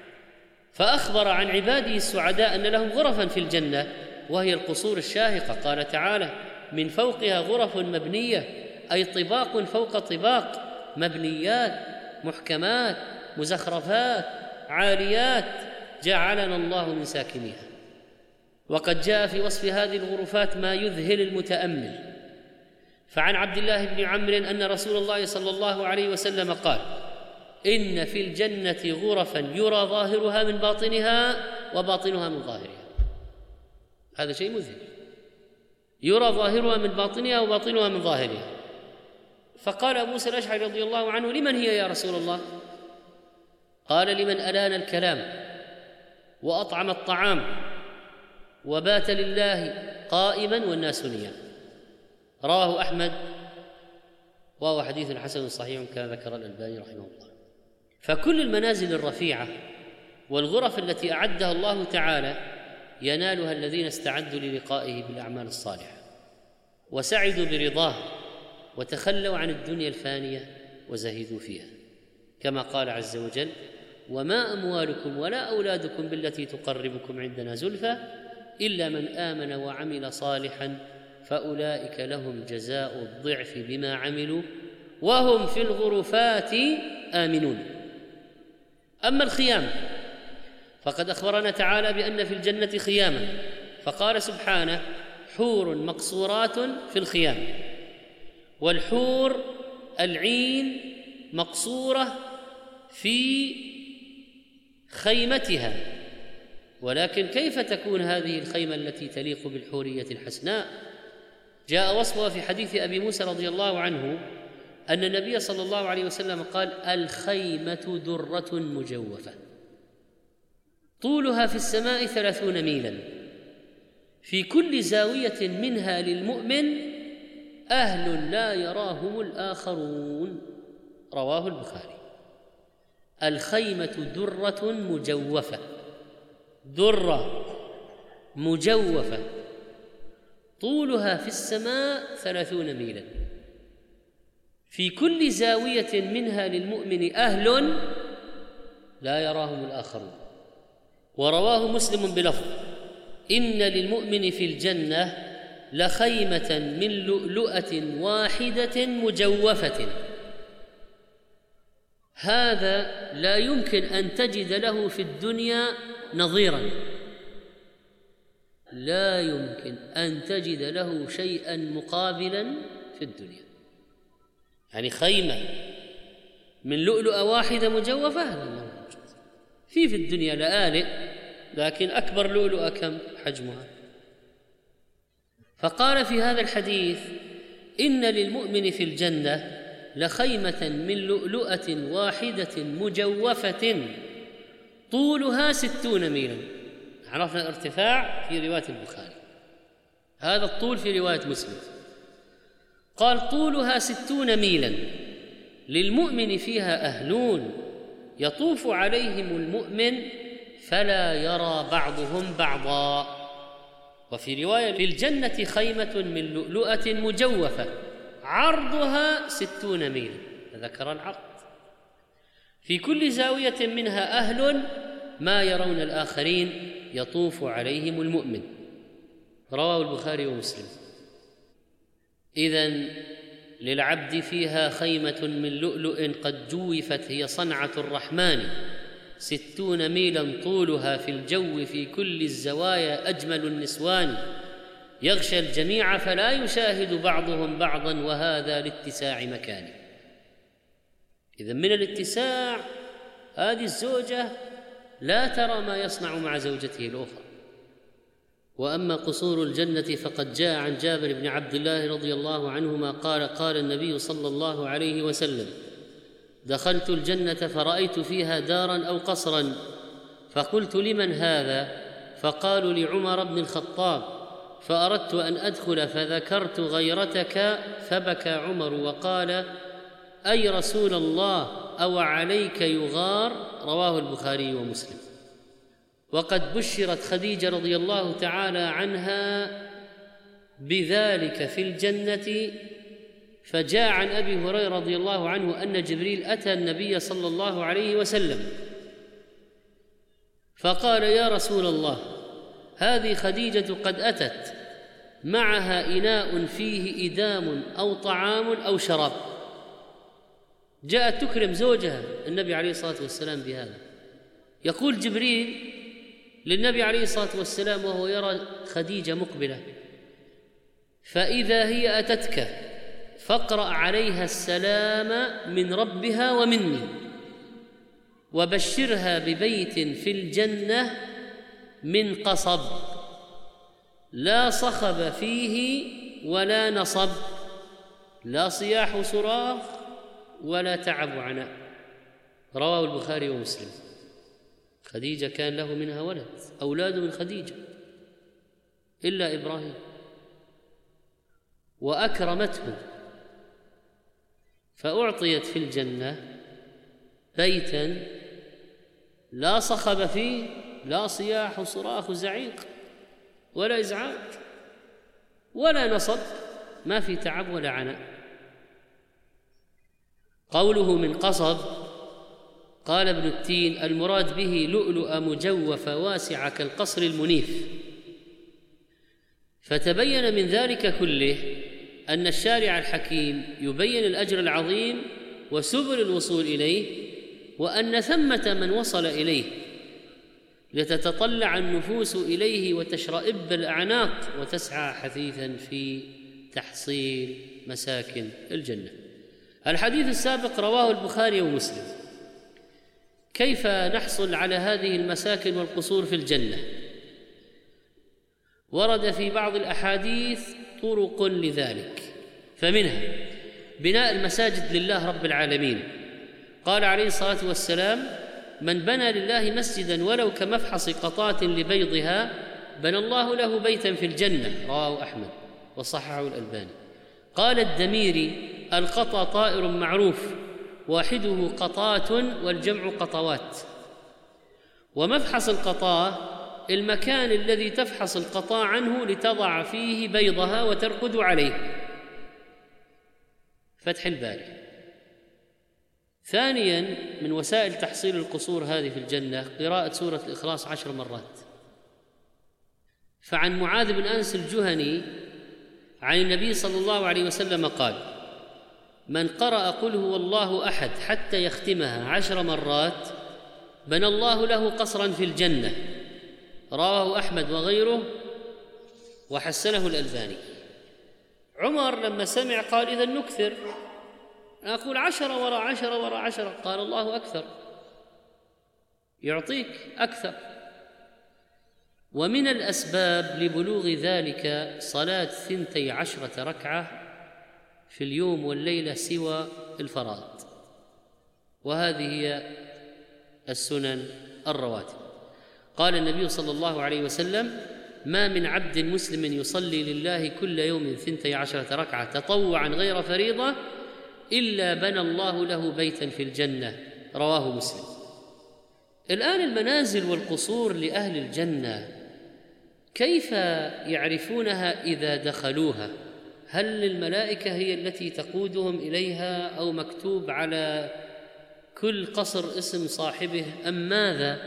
S1: فأخبر عن عباده السعداء أن لهم غرفا في الجنة وهي القصور الشاهقة. قال تعالى: من فوقها غرف مبنية، أي طباق فوق طباق، مبنيات محكمات مزخرفات عاليات، جعلنا الله من ساكنيها. وقد جاء في وصف هذه الغرفات ما يذهل المتأمل. فعن عبد الله بن عمرو أن رسول الله صلى الله عليه وسلم قال: إن في الجنة غرفا يرى ظاهرها من باطنها وباطنها من ظاهرها. هذا شيء مذهل، يرى ظاهرها من باطنها وباطنها من ظاهرها. فقال أبو موسى الأشعري رضي الله عنه: لمن هي يا رسول الله؟ قال: لمن ألان الكلام وأطعم الطعام وبات لله قائما والناس نيام. رواه أحمد وهو حديث حسن صحيح كما ذكر الألباني رحمه الله. فكل المنازل الرفيعة والغرف التي أعدها الله تعالى ينالها الذين استعدوا للقائه بالأعمال الصالحة وسعدوا برضاه وتخلوا عن الدنيا الفانية وزهدوا فيها، كما قال عز وجل: وما أموالكم ولا أولادكم بالتي تقربكم عندنا زلفى إلا من آمن وعمل صالحا فأولئك لهم جزاء الضعف بما عملوا وهم في الغرفات آمنون. أما الخيام فقد أخبرنا تعالى بأن في الجنة خياما، فقال سبحانه: حور مقصورات في الخيام. والحور العين مقصورة في خيمتها، ولكن كيف تكون هذه الخيمة التي تليق بالحورية الحسناء؟ جاء وصفها في حديث أبي موسى رضي الله عنه أن النبي صلى الله عليه وسلم قال: الخيمة درة مجوفة طولها في السماء 30 ميلا، في كل زاوية منها للمؤمن أهل لا يراهم الآخرون. رواه البخاري. الخيمة درة مجوفة، درة مجوفة طولها في السماء 30 ميلا، في كل زاوية منها للمؤمن أهل لا يراهم الآخرون. ورواه مسلم بلفظ: إن للمؤمن في الجنة لخيمة من لؤلؤة واحدة مجوفة، هذا لا يمكن أن تجد له في الدنيا نظيرا، لا يمكن أن تجد له شيئا مقابلا في الدنيا. يعني خيمة من لؤلؤة واحدة مجوفة هذا ما موجود في الدنيا لآلئ، لكن أكبر لؤلؤة كم حجمها؟ فقال في هذا الحديث: إن للمؤمن في الجنة لخيمة من لؤلؤة واحدة مجوفة طولها 60 ميلا. عرفنا الارتفاع في رواية البخاري، هذا الطول في رواية مسلم. قال: طولها 60 ميلا، للمؤمن فيها أهلون يطوف عليهم المؤمن فلا يرى بعضهم بعضا. وفي رواية: في الجنة خيمة من لؤلؤة مجوفة عرضها 60 ميلا، ذكر العرض، في كل زاوية منها أهل ما يرون الآخرين يطوف عليهم المؤمن. رواه البخاري ومسلم. إذن للعبد فيها خيمة من لؤلؤ قد جوفت، هي صنعة الرحمن، 60 ميلا طولها في الجو، في كل الزوايا أجمل النسوان، يغشى الجميع فلا يشاهد بعضهم بعضا، وهذا لاتساع مكانه. إذن من الاتساع هذه الزوجة لا ترى ما يصنع مع زوجته الأخرى. وأما قصور الجنة فقد جاء عن جابر بن عبد الله رضي الله عنهما قال: قال النبي صلى الله عليه وسلم: دخلت الجنة فرأيت فيها دارا أو قصرا، فقلت: لمن هذا؟ فقالوا: لعمر بن الخطاب. فأردت أن أدخل فذكرت غيرتك، فبكى عمر وقال: أي رسول الله، أو عليك يغار؟ رواه البخاري ومسلم. وقد بشرت خديجة رضي الله تعالى عنها بذلك في الجنة. فجاء عن أبي هريرة رضي الله عنه أن جبريل أتى النبي صلى الله عليه وسلم فقال: يا رسول الله، هذه خديجة قد أتت، معها إناء فيه إدام أو طعام أو شراب. جاءت تكرم زوجها النبي عليه الصلاة والسلام بهذا. يقول جبريل للنبي عليه الصلاة والسلام وهو يرى خديجة مقبلة: فإذا هي أتتك فاقرأ عليها السلام من ربها ومني، وبشرها ببيت في الجنة من قصب، لا صخب فيه ولا نصب، لا صياح صراخ ولا تعب عناء. رواه البخاري ومسلم. خديجة كان له منها ولد، أولاد من خديجة إلا إبراهيم، وأكرمته، فأعطيت في الجنة بيتا لا صخب فيه، لا صياح وصراخ وزعيق ولا إزعاج ولا نصب، ما في تعب ولا عناء. قوله من قصب، قال ابن التين: المراد به لؤلؤة مجوفة واسعة كالقصر المنيف. فتبين من ذلك كله أن الشارع الحكيم يبين الأجر العظيم وسبل الوصول إليه، وأن ثمة من وصل إليه لتتطلع النفوس إليه وتشرئب الأعناق وتسعى حثيثا في تحصيل مساكن الجنة. الحديث السابق رواه البخاري ومسلم. كيف نحصل على هذه المساكن والقصور في الجنة؟ ورد في بعض الأحاديث طرق لذلك، فمنها بناء المساجد لله رب العالمين. قال عليه الصلاة والسلام: من بنى لله مسجدا ولو كمفحص قطاة لبيضها بنى الله له بيتا في الجنة. رواه أحمد وصححه الألباني. قال الدميري: القطا طائر معروف، واحده قطاة والجمع قطوات. ومفحص القطاة المكان الذي تفحص القطاة عنه لتضع فيه بيضها وترقد عليه. فتح الباري. ثانياً من وسائل تحصيل القصور هذه في الجنة قراءة سورة الإخلاص 10 مرات. فعن معاذ بن أنس الجهني عن النبي صلى الله عليه وسلم قال: من قرأ قل هو الله أحد حتى يختمها 10 مرات بنى الله له قصرا في الجنة. رواه أحمد وغيره وحسنه الألباني. عمر لما سمع قال: إذا نكثر، أقول 10 وراء 10 وراء 10. قال: الله أكثر، يعطيك أكثر. ومن الأسباب لبلوغ ذلك صلاة 12 ركعة في اليوم والليلة سوى الفرائض، وهذه هي السنن الرواتب. قال النبي صلى الله عليه وسلم: ما من عبد مسلم يصلي لله كل يوم 12 ركعة تطوعا غير فريضة إلا بنى الله له بيتا في الجنة. رواه مسلم. الآن المنازل والقصور لأهل الجنة كيف يعرفونها إذا دخلوها؟ هل الملائكة هي التي تقودهم إليها، أو مكتوب على كل قصر اسم صاحبه، أم ماذا؟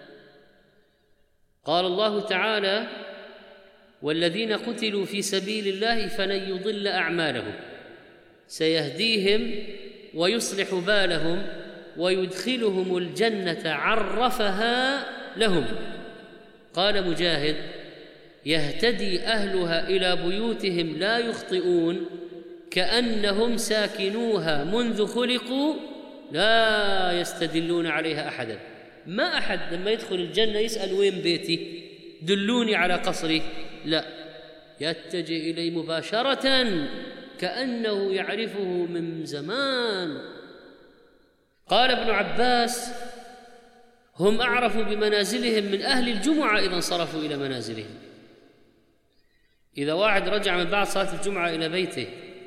S1: قال الله تعالى: والذين قتلوا في سبيل الله فلن يضل أعمالهم سيهديهم ويصلح بالهم ويدخلهم الجنة عرفها لهم. قال مجاهد: يهتدي أهلها إلى بيوتهم لا يخطئون كأنهم ساكنوها منذ خلقوا لا يستدلون عليها أحدا. ما أحد لما يدخل الجنة يسأل: وين بيتي؟ دلوني على قصري. لا، يتجه إليه مباشرة كأنه يعرفه من زمان. قال ابن عباس: هم أعرف بمنازلهم من أهل الجمعة إذا انصرفوا إلى منازلهم. إذا واحد رجع من بعد صلاة الجمعة إلى بيته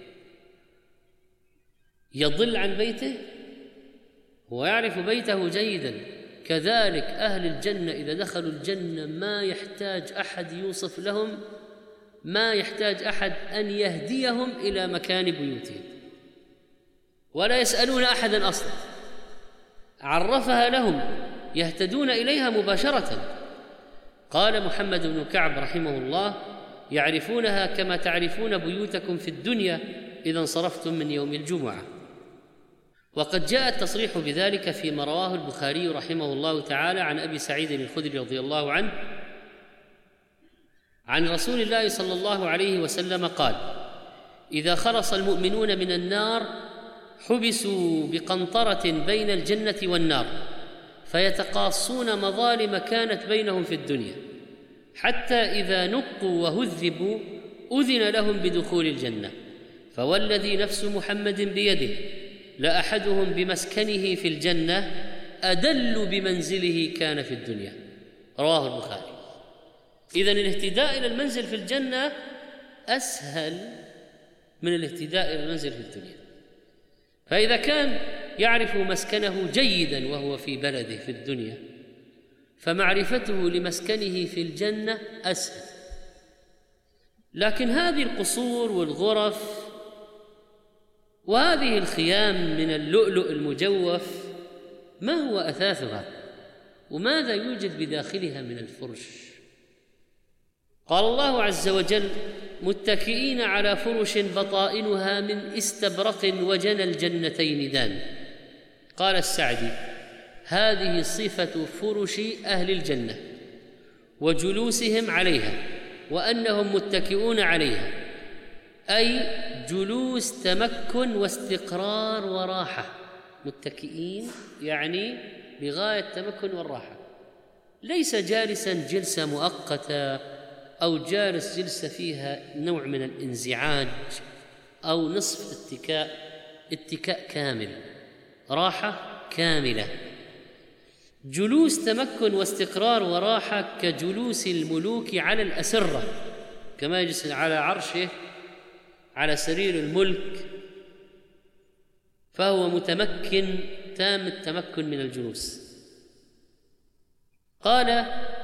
S1: يضل عن بيته؟ هو يعرف بيته جيداً. كذلك أهل الجنة إذا دخلوا الجنة ما يحتاج أحد يوصف لهم، ما يحتاج أحد أن يهديهم إلى مكان بيوتهم، ولا يسألون أحداً أصلاً، عرفها لهم، يهتدون إليها مباشرة. قال محمد بن كعب رحمه الله: يعرفونها كما تعرفون بيوتكم في الدنيا إذا انصرفتم من يوم الجمعة. وقد جاء التصريح بذلك فيما رواه البخاري رحمه الله تعالى عن أبي سعيد الخدري رضي الله عنه عن رسول الله صلى الله عليه وسلم قال: إذا خلص المؤمنون من النار حبسوا بقنطرة بين الجنة والنار فيتقاصون مظالم كانت بينهم في الدنيا، حتى إذا نقوا وهذبوا أذن لهم بدخول الجنة. فوالذي نفس محمد بيده لأحدهم بمسكنه في الجنة أدل بمنزله كان في الدنيا. رواه البخاري. إذن الاهتداء إلى المنزل في الجنة أسهل من الاهتداء إلى المنزل في الدنيا. فإذا كان يعرف مسكنه جيداً وهو في بلده في الدنيا، فمعرفته لمسكنه في الجنة أسهل. لكن هذه القصور والغرف وهذه الخيام من اللؤلؤ المجوف ما هو أثاثها؟ وماذا يوجد بداخلها من الفرش؟ قال الله عز وجل: متكئين على فرش بطائنها من استبرق وجنى الجنتين دان. قال السعدي: هذه صفة فرش أهل الجنة وجلوسهم عليها، وأنهم متكئون عليها، أي جلوس تمكن واستقرار وراحة. متكئين يعني بغاية التمكن والراحة، ليس جالسا جلسة مؤقتة أو جالس جلسة فيها نوع من الانزعاج أو نصف اتكاء كامل، راحة كاملة. جلوس تمكن واستقرار وراحة كجلوس الملوك على الأسرة، كما يجلس على عرشه على سرير الملك، فهو متمكن تام التمكن من الجلوس. قال: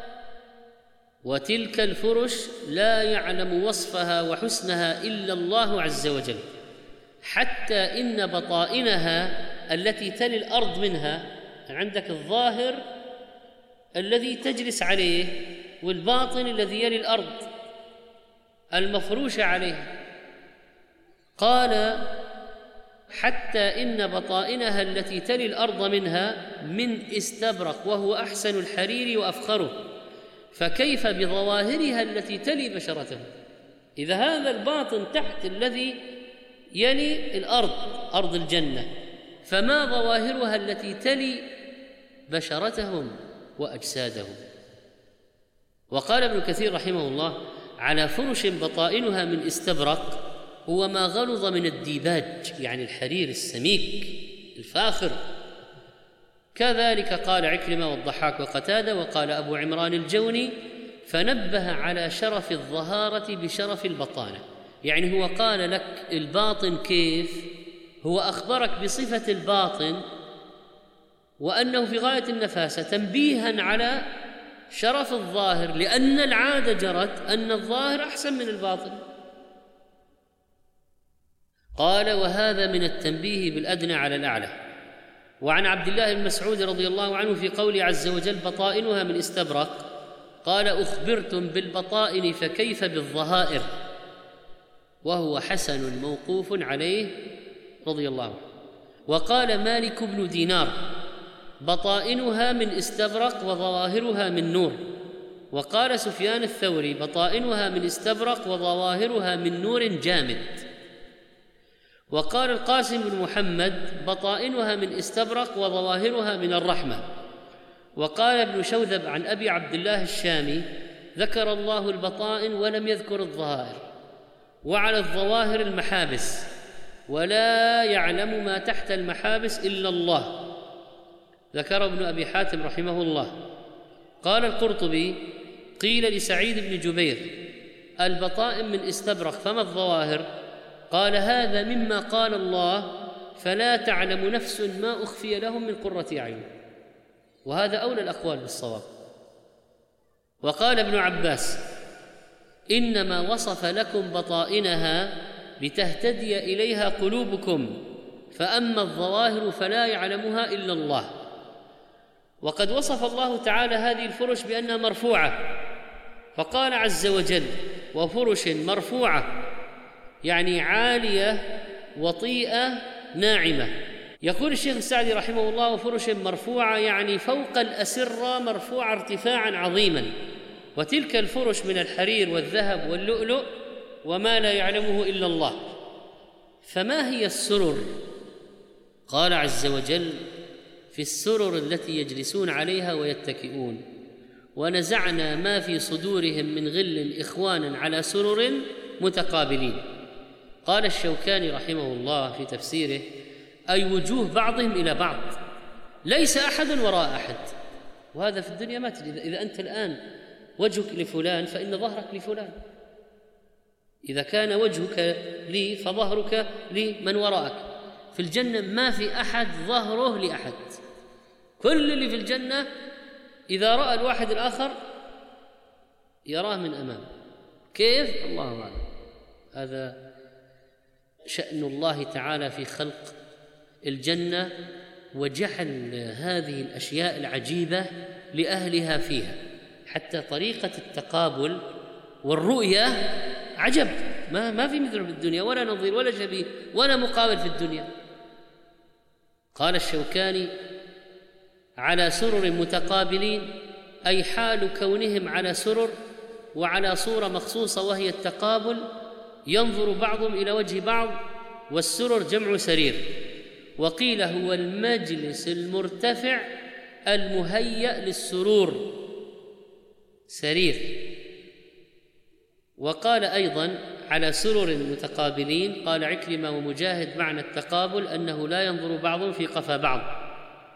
S1: وتلك الفرش لا يعلم وصفها وحسنها إلا الله عز وجل، حتى إن بطائنها التي تلي الأرض منها، عندك الظاهر الذي تجلس عليه والباطن الذي يلي الأرض المفروشة عليه. قال حتى إن بطائنها التي تلي الأرض منها من استبرق وهو أحسن الحرير وأفخره، فكيف بظواهرها التي تلي بشرته؟ إذا هذا الباطن تحت الذي يلي الأرض، أرض الجنة، فما ظواهرها التي تلي بشرتهم وأجسادهم؟ وقال ابن كثير رحمه الله: على فرش بطائنها من استبرق هو ما غلظ من الديباج، يعني الحرير السميك الفاخر. كذلك قال عكرمة والضحاك وقتادة. وقال أبو عمران الجوني: فنبه على شرف الظهارة بشرف البطانة، يعني هو قال لك الباطن كيف، هو أخبرك بصفة الباطن وأنه في غاية النفاسة تنبيها على شرف الظاهر، لأن العادة جرت أن الظاهر أحسن من الباطن. قال: وهذا من التنبيه بالأدنى على الأعلى. وعن عبد الله بن مسعود رضي الله عنه في قوله عز وجل: بطائنها من استبرق، قال: أخبرتم بالبطائن فكيف بالظهائر، وهو حسن موقوف عليه رضي الله عنه. وقال مالك بن دينار: بطائنها من استبرق وظواهرها من نور. وقال سفيان الثوري: بطائنها من استبرق وظواهرها من نور جامد. وقال القاسم بن محمد: بطائنها من استبرق وظواهرها من الرحمة. وقال ابن شوذب عن أبي عبد الله الشامي: ذكر الله البطائن ولم يذكر الظواهر، وعلى الظواهر المحابس، ولا يعلم ما تحت المحابس إلا الله. ذكر ابن أبي حاتم رحمه الله. قال القرطبي: قيل لسعيد بن جبير: البطائن من استبرق فما الظواهر؟ قال: هذا مما قال الله: فلا تعلم نفس ما أخفي لهم من قرة أعين. وهذا أولى الأقوال بالصواب. وقال ابن عباس: إنما وصف لكم بطائنها لتهتدي إليها قلوبكم، فأما الظواهر فلا يعلمها إلا الله. وقد وصف الله تعالى هذه الفرش بأنها مرفوعة، فقال عز وجل: وفرش مرفوعة، يعني عالية وطيئة ناعمة. يقول الشيخ السعدي رحمه الله: وفرش مرفوعة يعني فوق الأسرة مرفوعة ارتفاعا عظيما، وتلك الفرش من الحرير والذهب واللؤلؤ وما لا يعلمه إلا الله. فما هي السرر؟ قال عز وجل: في السرر التي يجلسون عليها ويتكئون، ونزعنا ما في صدورهم من غل إخوانا على سرر متقابلين. قال الشوكاني رحمه الله في تفسيره: أي وجوه بعضهم إلى بعض، ليس أحد وراء أحد. وهذا في الدنيا ما تجد. إذا أنت الآن وجهك لفلان فإن ظهرك لفلان، إذا كان وجهك لي فظهرك لمن وراءك. في الجنة ما في أحد ظهره لأحد، كل اللي في الجنة إذا رأى الواحد الآخر يراه من أمام. كيف؟ الله أعلم. هذا شأن الله تعالى في خلق الجنة، وجعل هذه الأشياء العجيبة لأهلها فيها، حتى طريقة التقابل والرؤية عجب، ما في مثله في الدنيا، ولا نظير ولا شبيه ولا مقابل في الدنيا. قال الشوكاني: على سرر متقابلين، أي حال كونهم على سرر وعلى صورة مخصوصة وهي التقابل، ينظر بعضهم إلى وجه بعض. والسرر جمع سرير. وقيل هو المجلس المرتفع المهيأ للسرور، سرير. وقال أيضا: على سرر متقابلين، قال عكرمة ومجاهد: معنى التقابل أنه لا ينظر بعضهم في قفا بعض.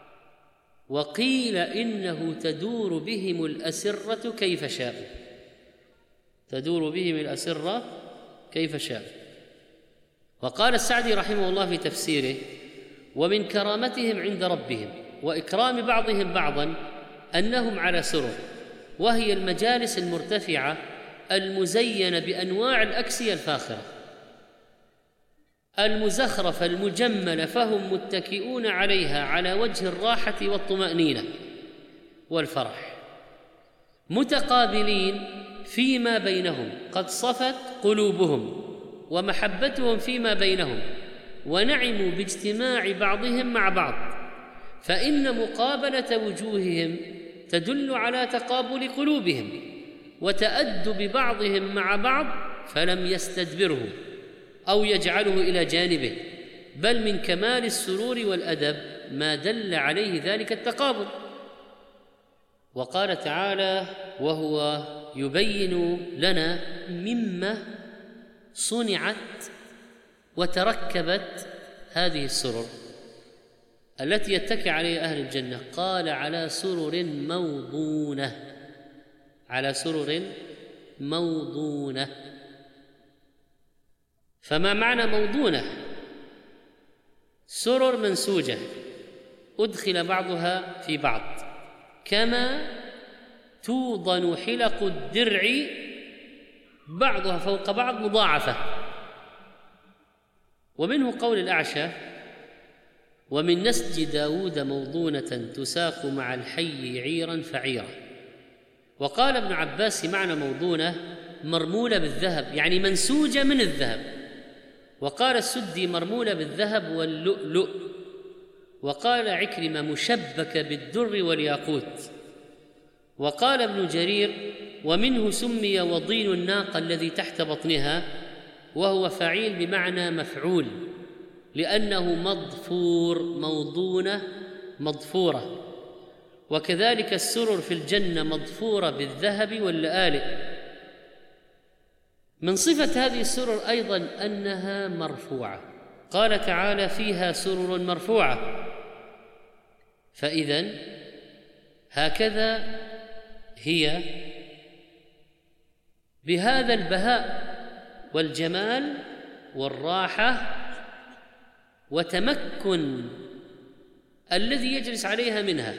S1: وقيل إنه تدور بهم الأسرة كيف شاء، تدور بهم الأسرة كيف شاء. وقال السعدي رحمه الله في تفسيره: ومن كرامتهم عند ربهم وإكرام بعضهم بعضا أنهم على سرر، وهي المجالس المرتفعة المزينة بأنواع الأكسية الفاخرة. المزخرفة المجملة، فهم متكئون عليها على وجه الراحة والطمأنينة والفرح، متقابلين فيما بينهم، قد صفت قلوبهم ومحبتهم فيما بينهم، ونعموا باجتماع بعضهم مع بعض، فإن مقابلة وجوههم تدل على تقابل قلوبهم وتأدب بعضهم مع بعض، فلم يستدبره أو يجعله إلى جانبه، بل من كمال السرور والأدب ما دل عليه ذلك التقابل. وقال تعالى وهو يبين لنا مما صنعت وتركبت هذه السرر التي يتكئ عليها أهل الجنة، قال على سرر موضونة، على سرر موضونة. فما معنى موضونة؟ سرر منسوجة أدخل بعضها في بعض، كما توضن حلق الدرع بعضها فوق بعض مضاعفة. ومنه قول الأعشى: ومن نسج داود موضونة تساق مع الحي عيرا فعيرا. وقال ابن عباس معنى موضونة مرمولة بالذهب، يعني منسوجة من الذهب. وقال السدي مرمولة بالذهب واللؤلؤ. وقال عكرمة مشبكة بالدر والياقوت. وقال ابن جرير ومنه سمي وضين الناقة الذي تحت بطنها، وهو فعيل بمعنى مفعول، لأنه مضفور، موضونة مضفورة. وكذلك السرر في الجنة مضفورة بالذهب واللآلئ. من صفة هذه السرر أيضا أنها مرفوعة، قال تعالى فيها سرر مرفوعة. فإذن هكذا هي بهذا البهاء والجمال والراحة وتمكن الذي يجلس عليها منها.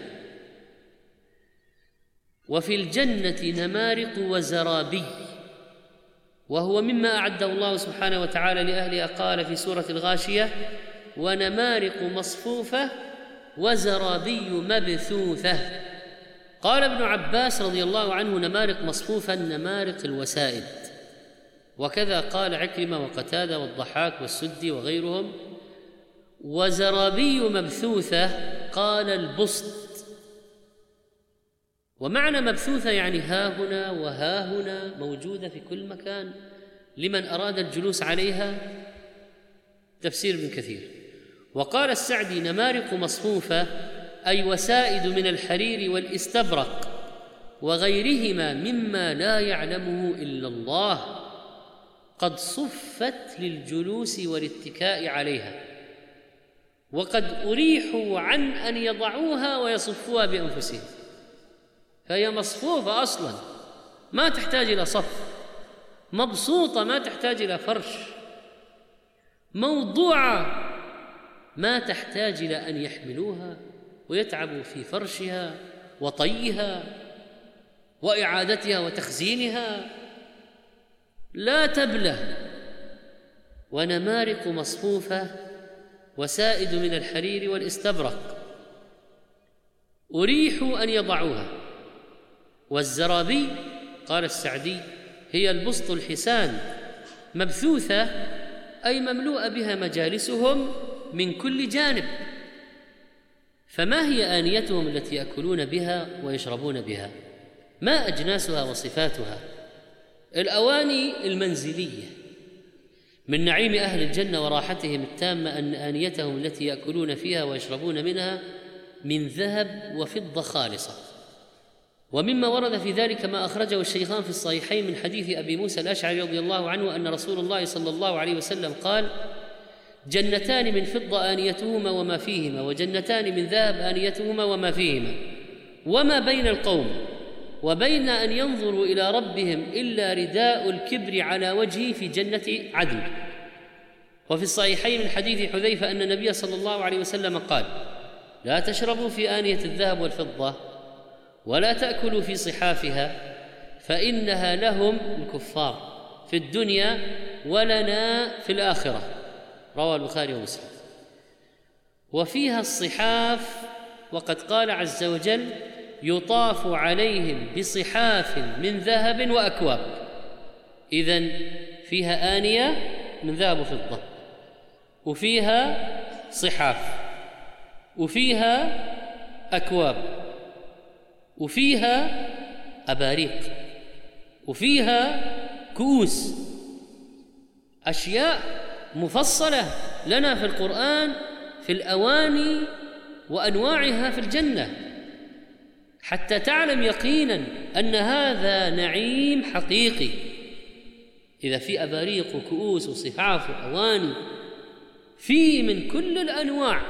S1: وفي الجنة نمارق وزرابي، وهو مما أعده الله سبحانه وتعالى لأهلها. قال في سورة الغاشية: ونمارق مصفوفة وزرابي مبثوثة. قال ابن عباس رضي الله عنه: نمارق مصفوفة نمارق الوسائد. وكذا قال عكرمة وقتادة والضحاك والسدي وغيرهم. وزرابي مبثوثة قال البسط. ومعنى مبثوثة يعني ها هنا وها هنا، موجودة في كل مكان لمن أراد الجلوس عليها. تفسير ابن كثير. وقال السعدي: نمارق مصفوفة أي وسائد من الحرير والاستبرق وغيرهما مما لا يعلمه إلا الله، قد صفت للجلوس والاتكاء عليها، وقد أريحوا عن أن يضعوها ويصفوها بأنفسهم. فهي مصفوفة أصلاً، ما تحتاج إلى صف، مبسوطة ما تحتاج إلى فرش، موضوعة ما تحتاج إلى أن يحملوها ويتعبوا في فرشها وطيها وإعادتها وتخزينها، لا تبلى. ونمارق مصفوفة وسائد من الحرير والاستبرق أريحوا أن يضعوها. والزرابي قال السعدي هي البسط الحسان، مبثوثة أي مملوءة بها مجالسهم من كل جانب. فما هي آنيتهم التي يأكلون بها ويشربون بها؟ ما أجناسها وصفاتها؟ الأواني المنزلية. من نعيم أهل الجنة وراحتهم التامة أن آنيتهم التي يأكلون فيها ويشربون منها من ذهب وفضة خالصة. ومما ورد في ذلك ما أخرجه الشيخان في الصحيحين من حديث أبي موسى الأشعري رضي الله عنه أن رسول الله صلى الله عليه وسلم قال: جنتان من فضة آنيتهما وما فيهما، وجنتان من ذهب آنيتهما وما فيهما، وما بين القوم وبين أن ينظروا إلى ربهم إلا رداء الكبر على وجهه في جنة عدن. وفي الصحيحين من حديث حذيفة أن النبي صلى الله عليه وسلم قال: لا تشربوا في آنية الذهب والفضة ولا تأكلوا في صحافها، فإنها لهم الكفار في الدنيا ولنا في الآخرة. رواه البخاري ومسلم. وفيها الصحاف، وقد قال عز وجل: يطاف عليهم بصحاف من ذهب وأكواب. إذن فيها آنية من ذهب وفضة، وفيها صحاف، وفيها أكواب، وفيها أباريق، وفيها كؤوس. أشياء مفصلة لنا في القرآن في الأواني وأنواعها في الجنة، حتى تعلم يقينا أن هذا نعيم حقيقي. إذا في أباريق وكؤوس وصحاف وأواني، في من كل الأنواع.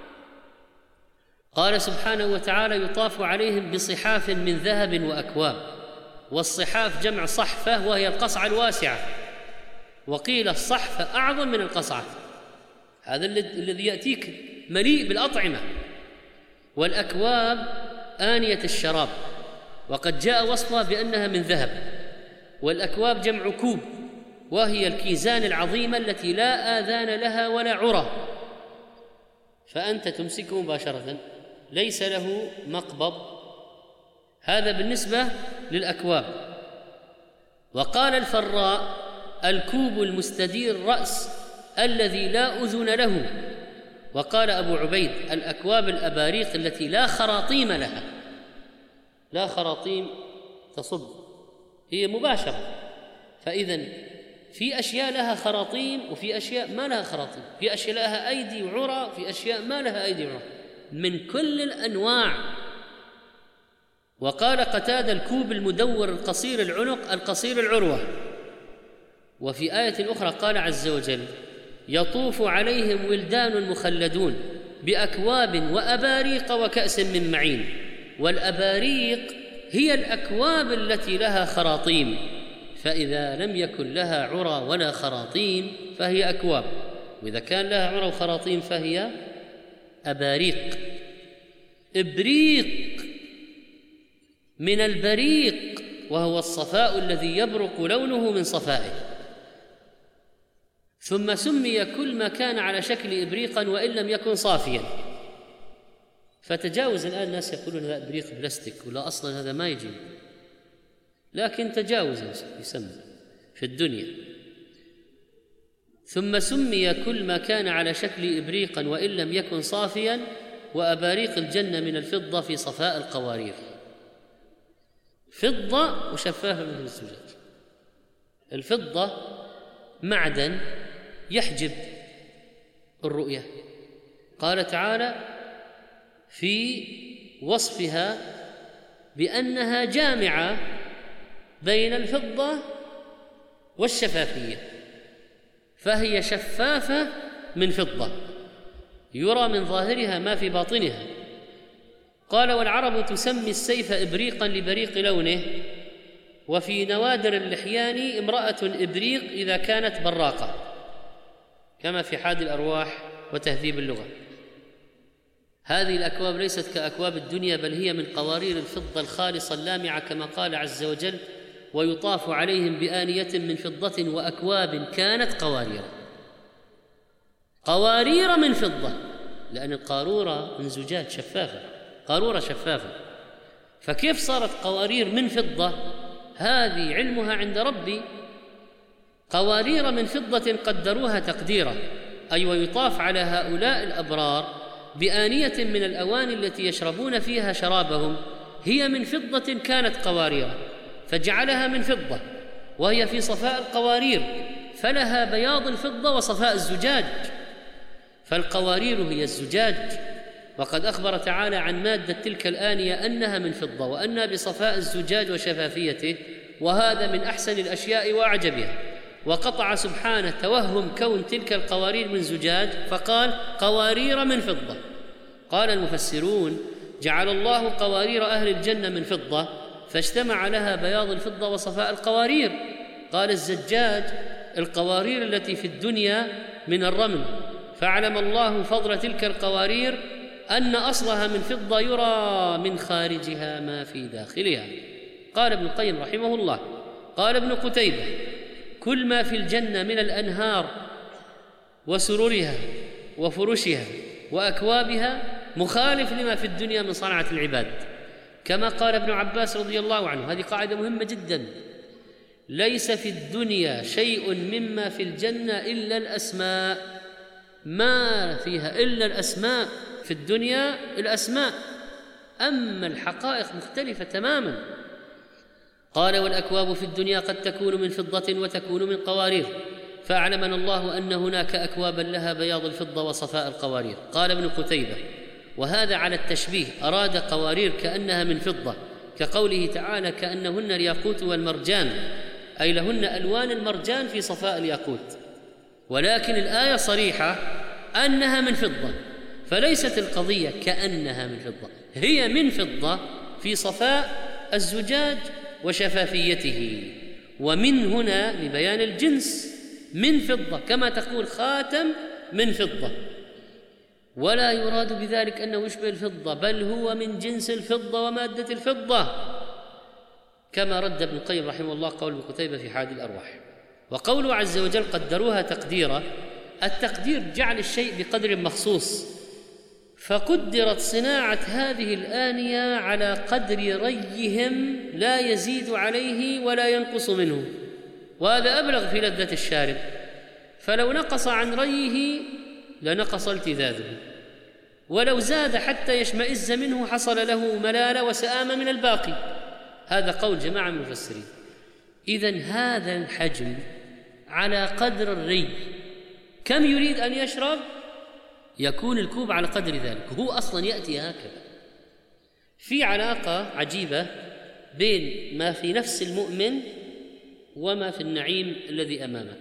S1: قال سبحانه وتعالى: يطاف عليهم بصحاف من ذهب وأكواب. والصحاف جمع صحفة، وهي القصعة الواسعة، وقيل الصحفة أعظم من القصعة، هذا الذي يأتيك مليء بالأطعمة. والأكواب آنية الشراب، وقد جاء وصفها بأنها من ذهب. والأكواب جمع كوب، وهي الكيزان العظيمة التي لا آذان لها ولا عرى، فأنت تمسكه مباشرة، ليس له مقبض. هذا بالنسبة للأكواب. وقال الفراء: الكوب المستدير الرأس الذي لا أذن له. وقال أبو عبيد: الأكواب الأباريق التي لا خراطيم لها، لا خراطيم تصب، هي مباشرة. فإذن في أشياء لها خراطيم، وفي أشياء ما لها خراطيم، في أشياء لها أيدي وعرى، وفي أشياء ما لها أيدي وعرى، من كل الأنواع. وقال قتادة: الكوب المدور القصير العنق القصير العروة. وفي آية أخرى قال عز وجل: يطوف عليهم ولدان مخلدون بأكواب وأباريق وكأس من معين. والأباريق هي الأكواب التي لها خراطيم، فإذا لم يكن لها عرى ولا خراطيم فهي أكواب، وإذا كان لها عرى وخراطيم فهي أباريق. إبريق من البريق، وهو الصفاء الذي يبرق لونه من صفائه. ثم سمي كل ما كان على شكل إبريقا وإن لم يكن صافيا. فتجاوز الآن الناس يقولون هذا إبريق بلاستيك، ولا أصلا هذا ما يجي، لكن تجاوز يسمى في الدنيا. ثم سمي كل ما كان على شكل إبريقا وإن لم يكن صافيا، وأباريق الجنة من الفضة في صفاء القوارير. فضة وشفافة مثل الزجاج. الفضة معدن يحجب الرؤية. قال تعالى في وصفها بأنها جامعة بين الفضة والشفافية، فهي شفافة من فضة يرى من ظاهرها ما في باطنها. قال: والعرب تسمي السيف إبريقا لبريق لونه. وفي نوادر اللحيان امرأة إبريق إذا كانت براقة، كما في حاد الأرواح وتهذيب اللغة. هذه الأكواب ليست كأكواب الدنيا، بل هي من قوارير الفضة الخالصة اللامعة، كما قال عز وجل: ويطاف عليهم بآنية من فضة وأكواب كانت قوارير. قوارير من فضة، لأن القارورة من زجاج شفافة، قارورة شفافة، فكيف صارت قوارير من فضة؟ هذه علمها عند ربي. قوارير من فضة قدروها تقديرا، أي ويطاف على هؤلاء الأبرار بآنية من الأواني التي يشربون فيها شرابهم، هي من فضة كانت قوارير، فجعلها من فضة وهي في صفاء القوارير، فلها بياض الفضة وصفاء الزجاج. فالقوارير هي الزجاج. وقد أخبر تعالى عن مادة تلك الآنية أنها من فضة، وأنها بصفاء الزجاج وشفافيته، وهذا من أحسن الأشياء وأعجبها. وقطع سبحانه توهم كون تلك القوارير من زجاج، فقال: قوارير من فضة. قال المفسرون: جعل الله قوارير أهل الجنة من فضة، فاجتمع لها بياض الفضة وصفاء القوارير. قال الزجاج: القوارير التي في الدنيا من الرمل، فاعلم الله فضل تلك القوارير أن أصلها من فضة يرى من خارجها ما في داخلها. قال ابن القيم رحمه الله: قال ابن قتيبة: كل ما في الجنة من الأنهار وسررها وفرشها وأكوابها مخالف لما في الدنيا من صنعة العباد، كما قال ابن عباس رضي الله عنه، هذه قاعدة مهمة جدا: ليس في الدنيا شيء مما في الجنة إلا الأسماء، ما فيها إلا الأسماء، في الدنيا الأسماء، أما الحقائق مختلفة تماما. قال: والأكواب في الدنيا قد تكون من فضة وتكون من قوارير، فأعلمنا الله أن هناك أكوابا لها بياض الفضة وصفاء القوارير. قال ابن قتيبة: وهذا على التشبيه، أراد قوارير كأنها من فضة، كقوله تعالى: كأنهن الياقوت والمرجان، أي لهن ألوان المرجان في صفاء الياقوت، ولكن الآية صريحة أنها من فضة، فليست القضية كأنها من فضة، هي من فضة في صفاء الزجاج وشفافيته. ومن هنا لبيان الجنس، من فضة، كما تقول خاتم من فضة، ولا يراد بذلك أنه يشبه الفضة، بل هو من جنس الفضة ومادة الفضة، كما رد ابن القيم رحمه الله قول ابن قتيبة في حاد الأرواح. وقوله عز وجل: قدروها تقديرا، التقدير جعل الشيء بقدر مخصوص، فقدرت صناعة هذه الآنية على قدر ريهم لا يزيد عليه ولا ينقص منه، وهذا أبلغ في لذة الشارب، فلو نقص عن ريه لنقص التذاذه، ولو زاد حتى يشمئز منه حصل له ملالة وسآمة من الباقي. هذا قول جماعة من المفسرين. إذن هذا الحجم على قدر الري، كم يريد أن يشرب يكون الكوب على قدر ذلك، هو أصلا يأتي هكذا. في علاقة عجيبة بين ما في نفس المؤمن وما في النعيم الذي أمامه،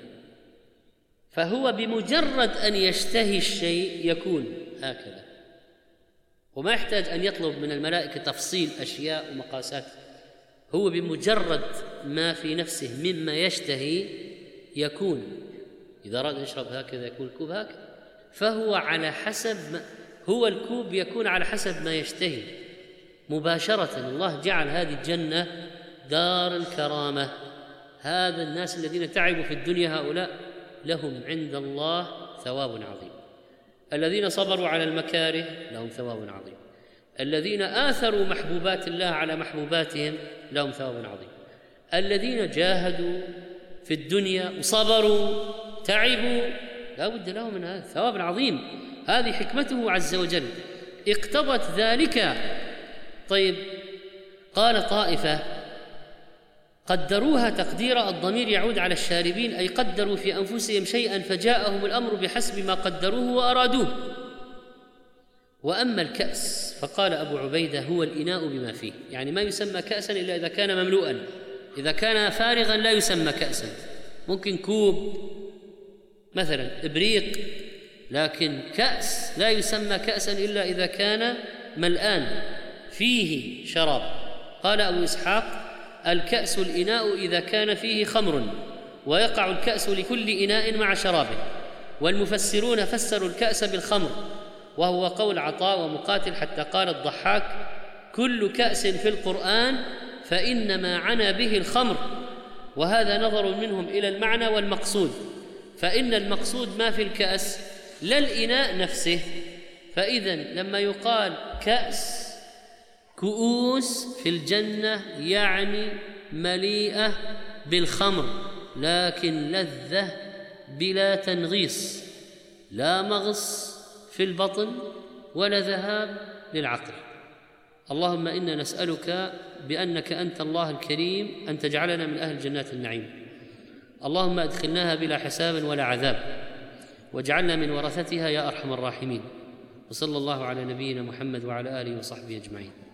S1: فهو بمجرد أن يشتهي الشيء يكون هكذا، وما يحتاج أن يطلب من الملائكة تفصيل أشياء ومقاسات، هو بمجرد ما في نفسه مما يشتهي يكون. إذا أراد أن يشرب هكذا يكون الكوب هكذا، فهو على حسب ما هو الكوب يكون على حسب ما يشتهي مباشرة. الله جعل هذه الجنة دار الكرامة، هذا الناس الذين تعبوا في الدنيا هؤلاء لهم عند الله ثواب عظيم، الذين صبروا على المكاره لهم ثواب عظيم، الذين آثروا محبوبات الله على محبوباتهم لهم ثواب عظيم، الذين جاهدوا في الدنيا وصبروا تعبوا لا بد لهم من هذا ثواب عظيم. هذه حكمته عز وجل اقتضت ذلك. طيب، قال طائفة: قدروها تقدير، الضمير يعود على الشاربين، أي قدروا في أنفسهم شيئا فجاءهم الأمر بحسب ما قدروه وأرادوه. وأما الكأس فقال أبو عبيدة: هو الإناء بما فيه، يعني ما يسمى كأسا إلا إذا كان مملوءا، إذا كان فارغا لا يسمى كأسا. ممكن كوب مثلا، إبريق، لكن كأس لا يسمى كأسا إلا إذا كان ملآن فيه شراب. قال أبو إسحاق: الكأس الإناء إذا كان فيه خمر، ويقع الكأس لكل إناء مع شرابه. والمفسرون فسروا الكأس بالخمر، وهو قول عطاء ومقاتل، حتى قال الضحاك: كل كأس في القرآن فإنما عنى به الخمر. وهذا نظر منهم إلى المعنى والمقصود، فإن المقصود ما في الكأس لا الإناء نفسه. فإذن لما يقال كأس، كؤوس في الجنة يعني مليئة بالخمر، لكن لذة بلا تنغيص، لا مغص في البطن ولا ذهاب للعقل. اللهم إنا نسألك بأنك أنت الله الكريم أن تجعلنا من أهل جنات النعيم. اللهم أدخلناها بلا حساب ولا عذاب، واجعلنا من ورثتها يا أرحم الراحمين. وصلى الله على نبينا محمد وعلى آله وصحبه أجمعين.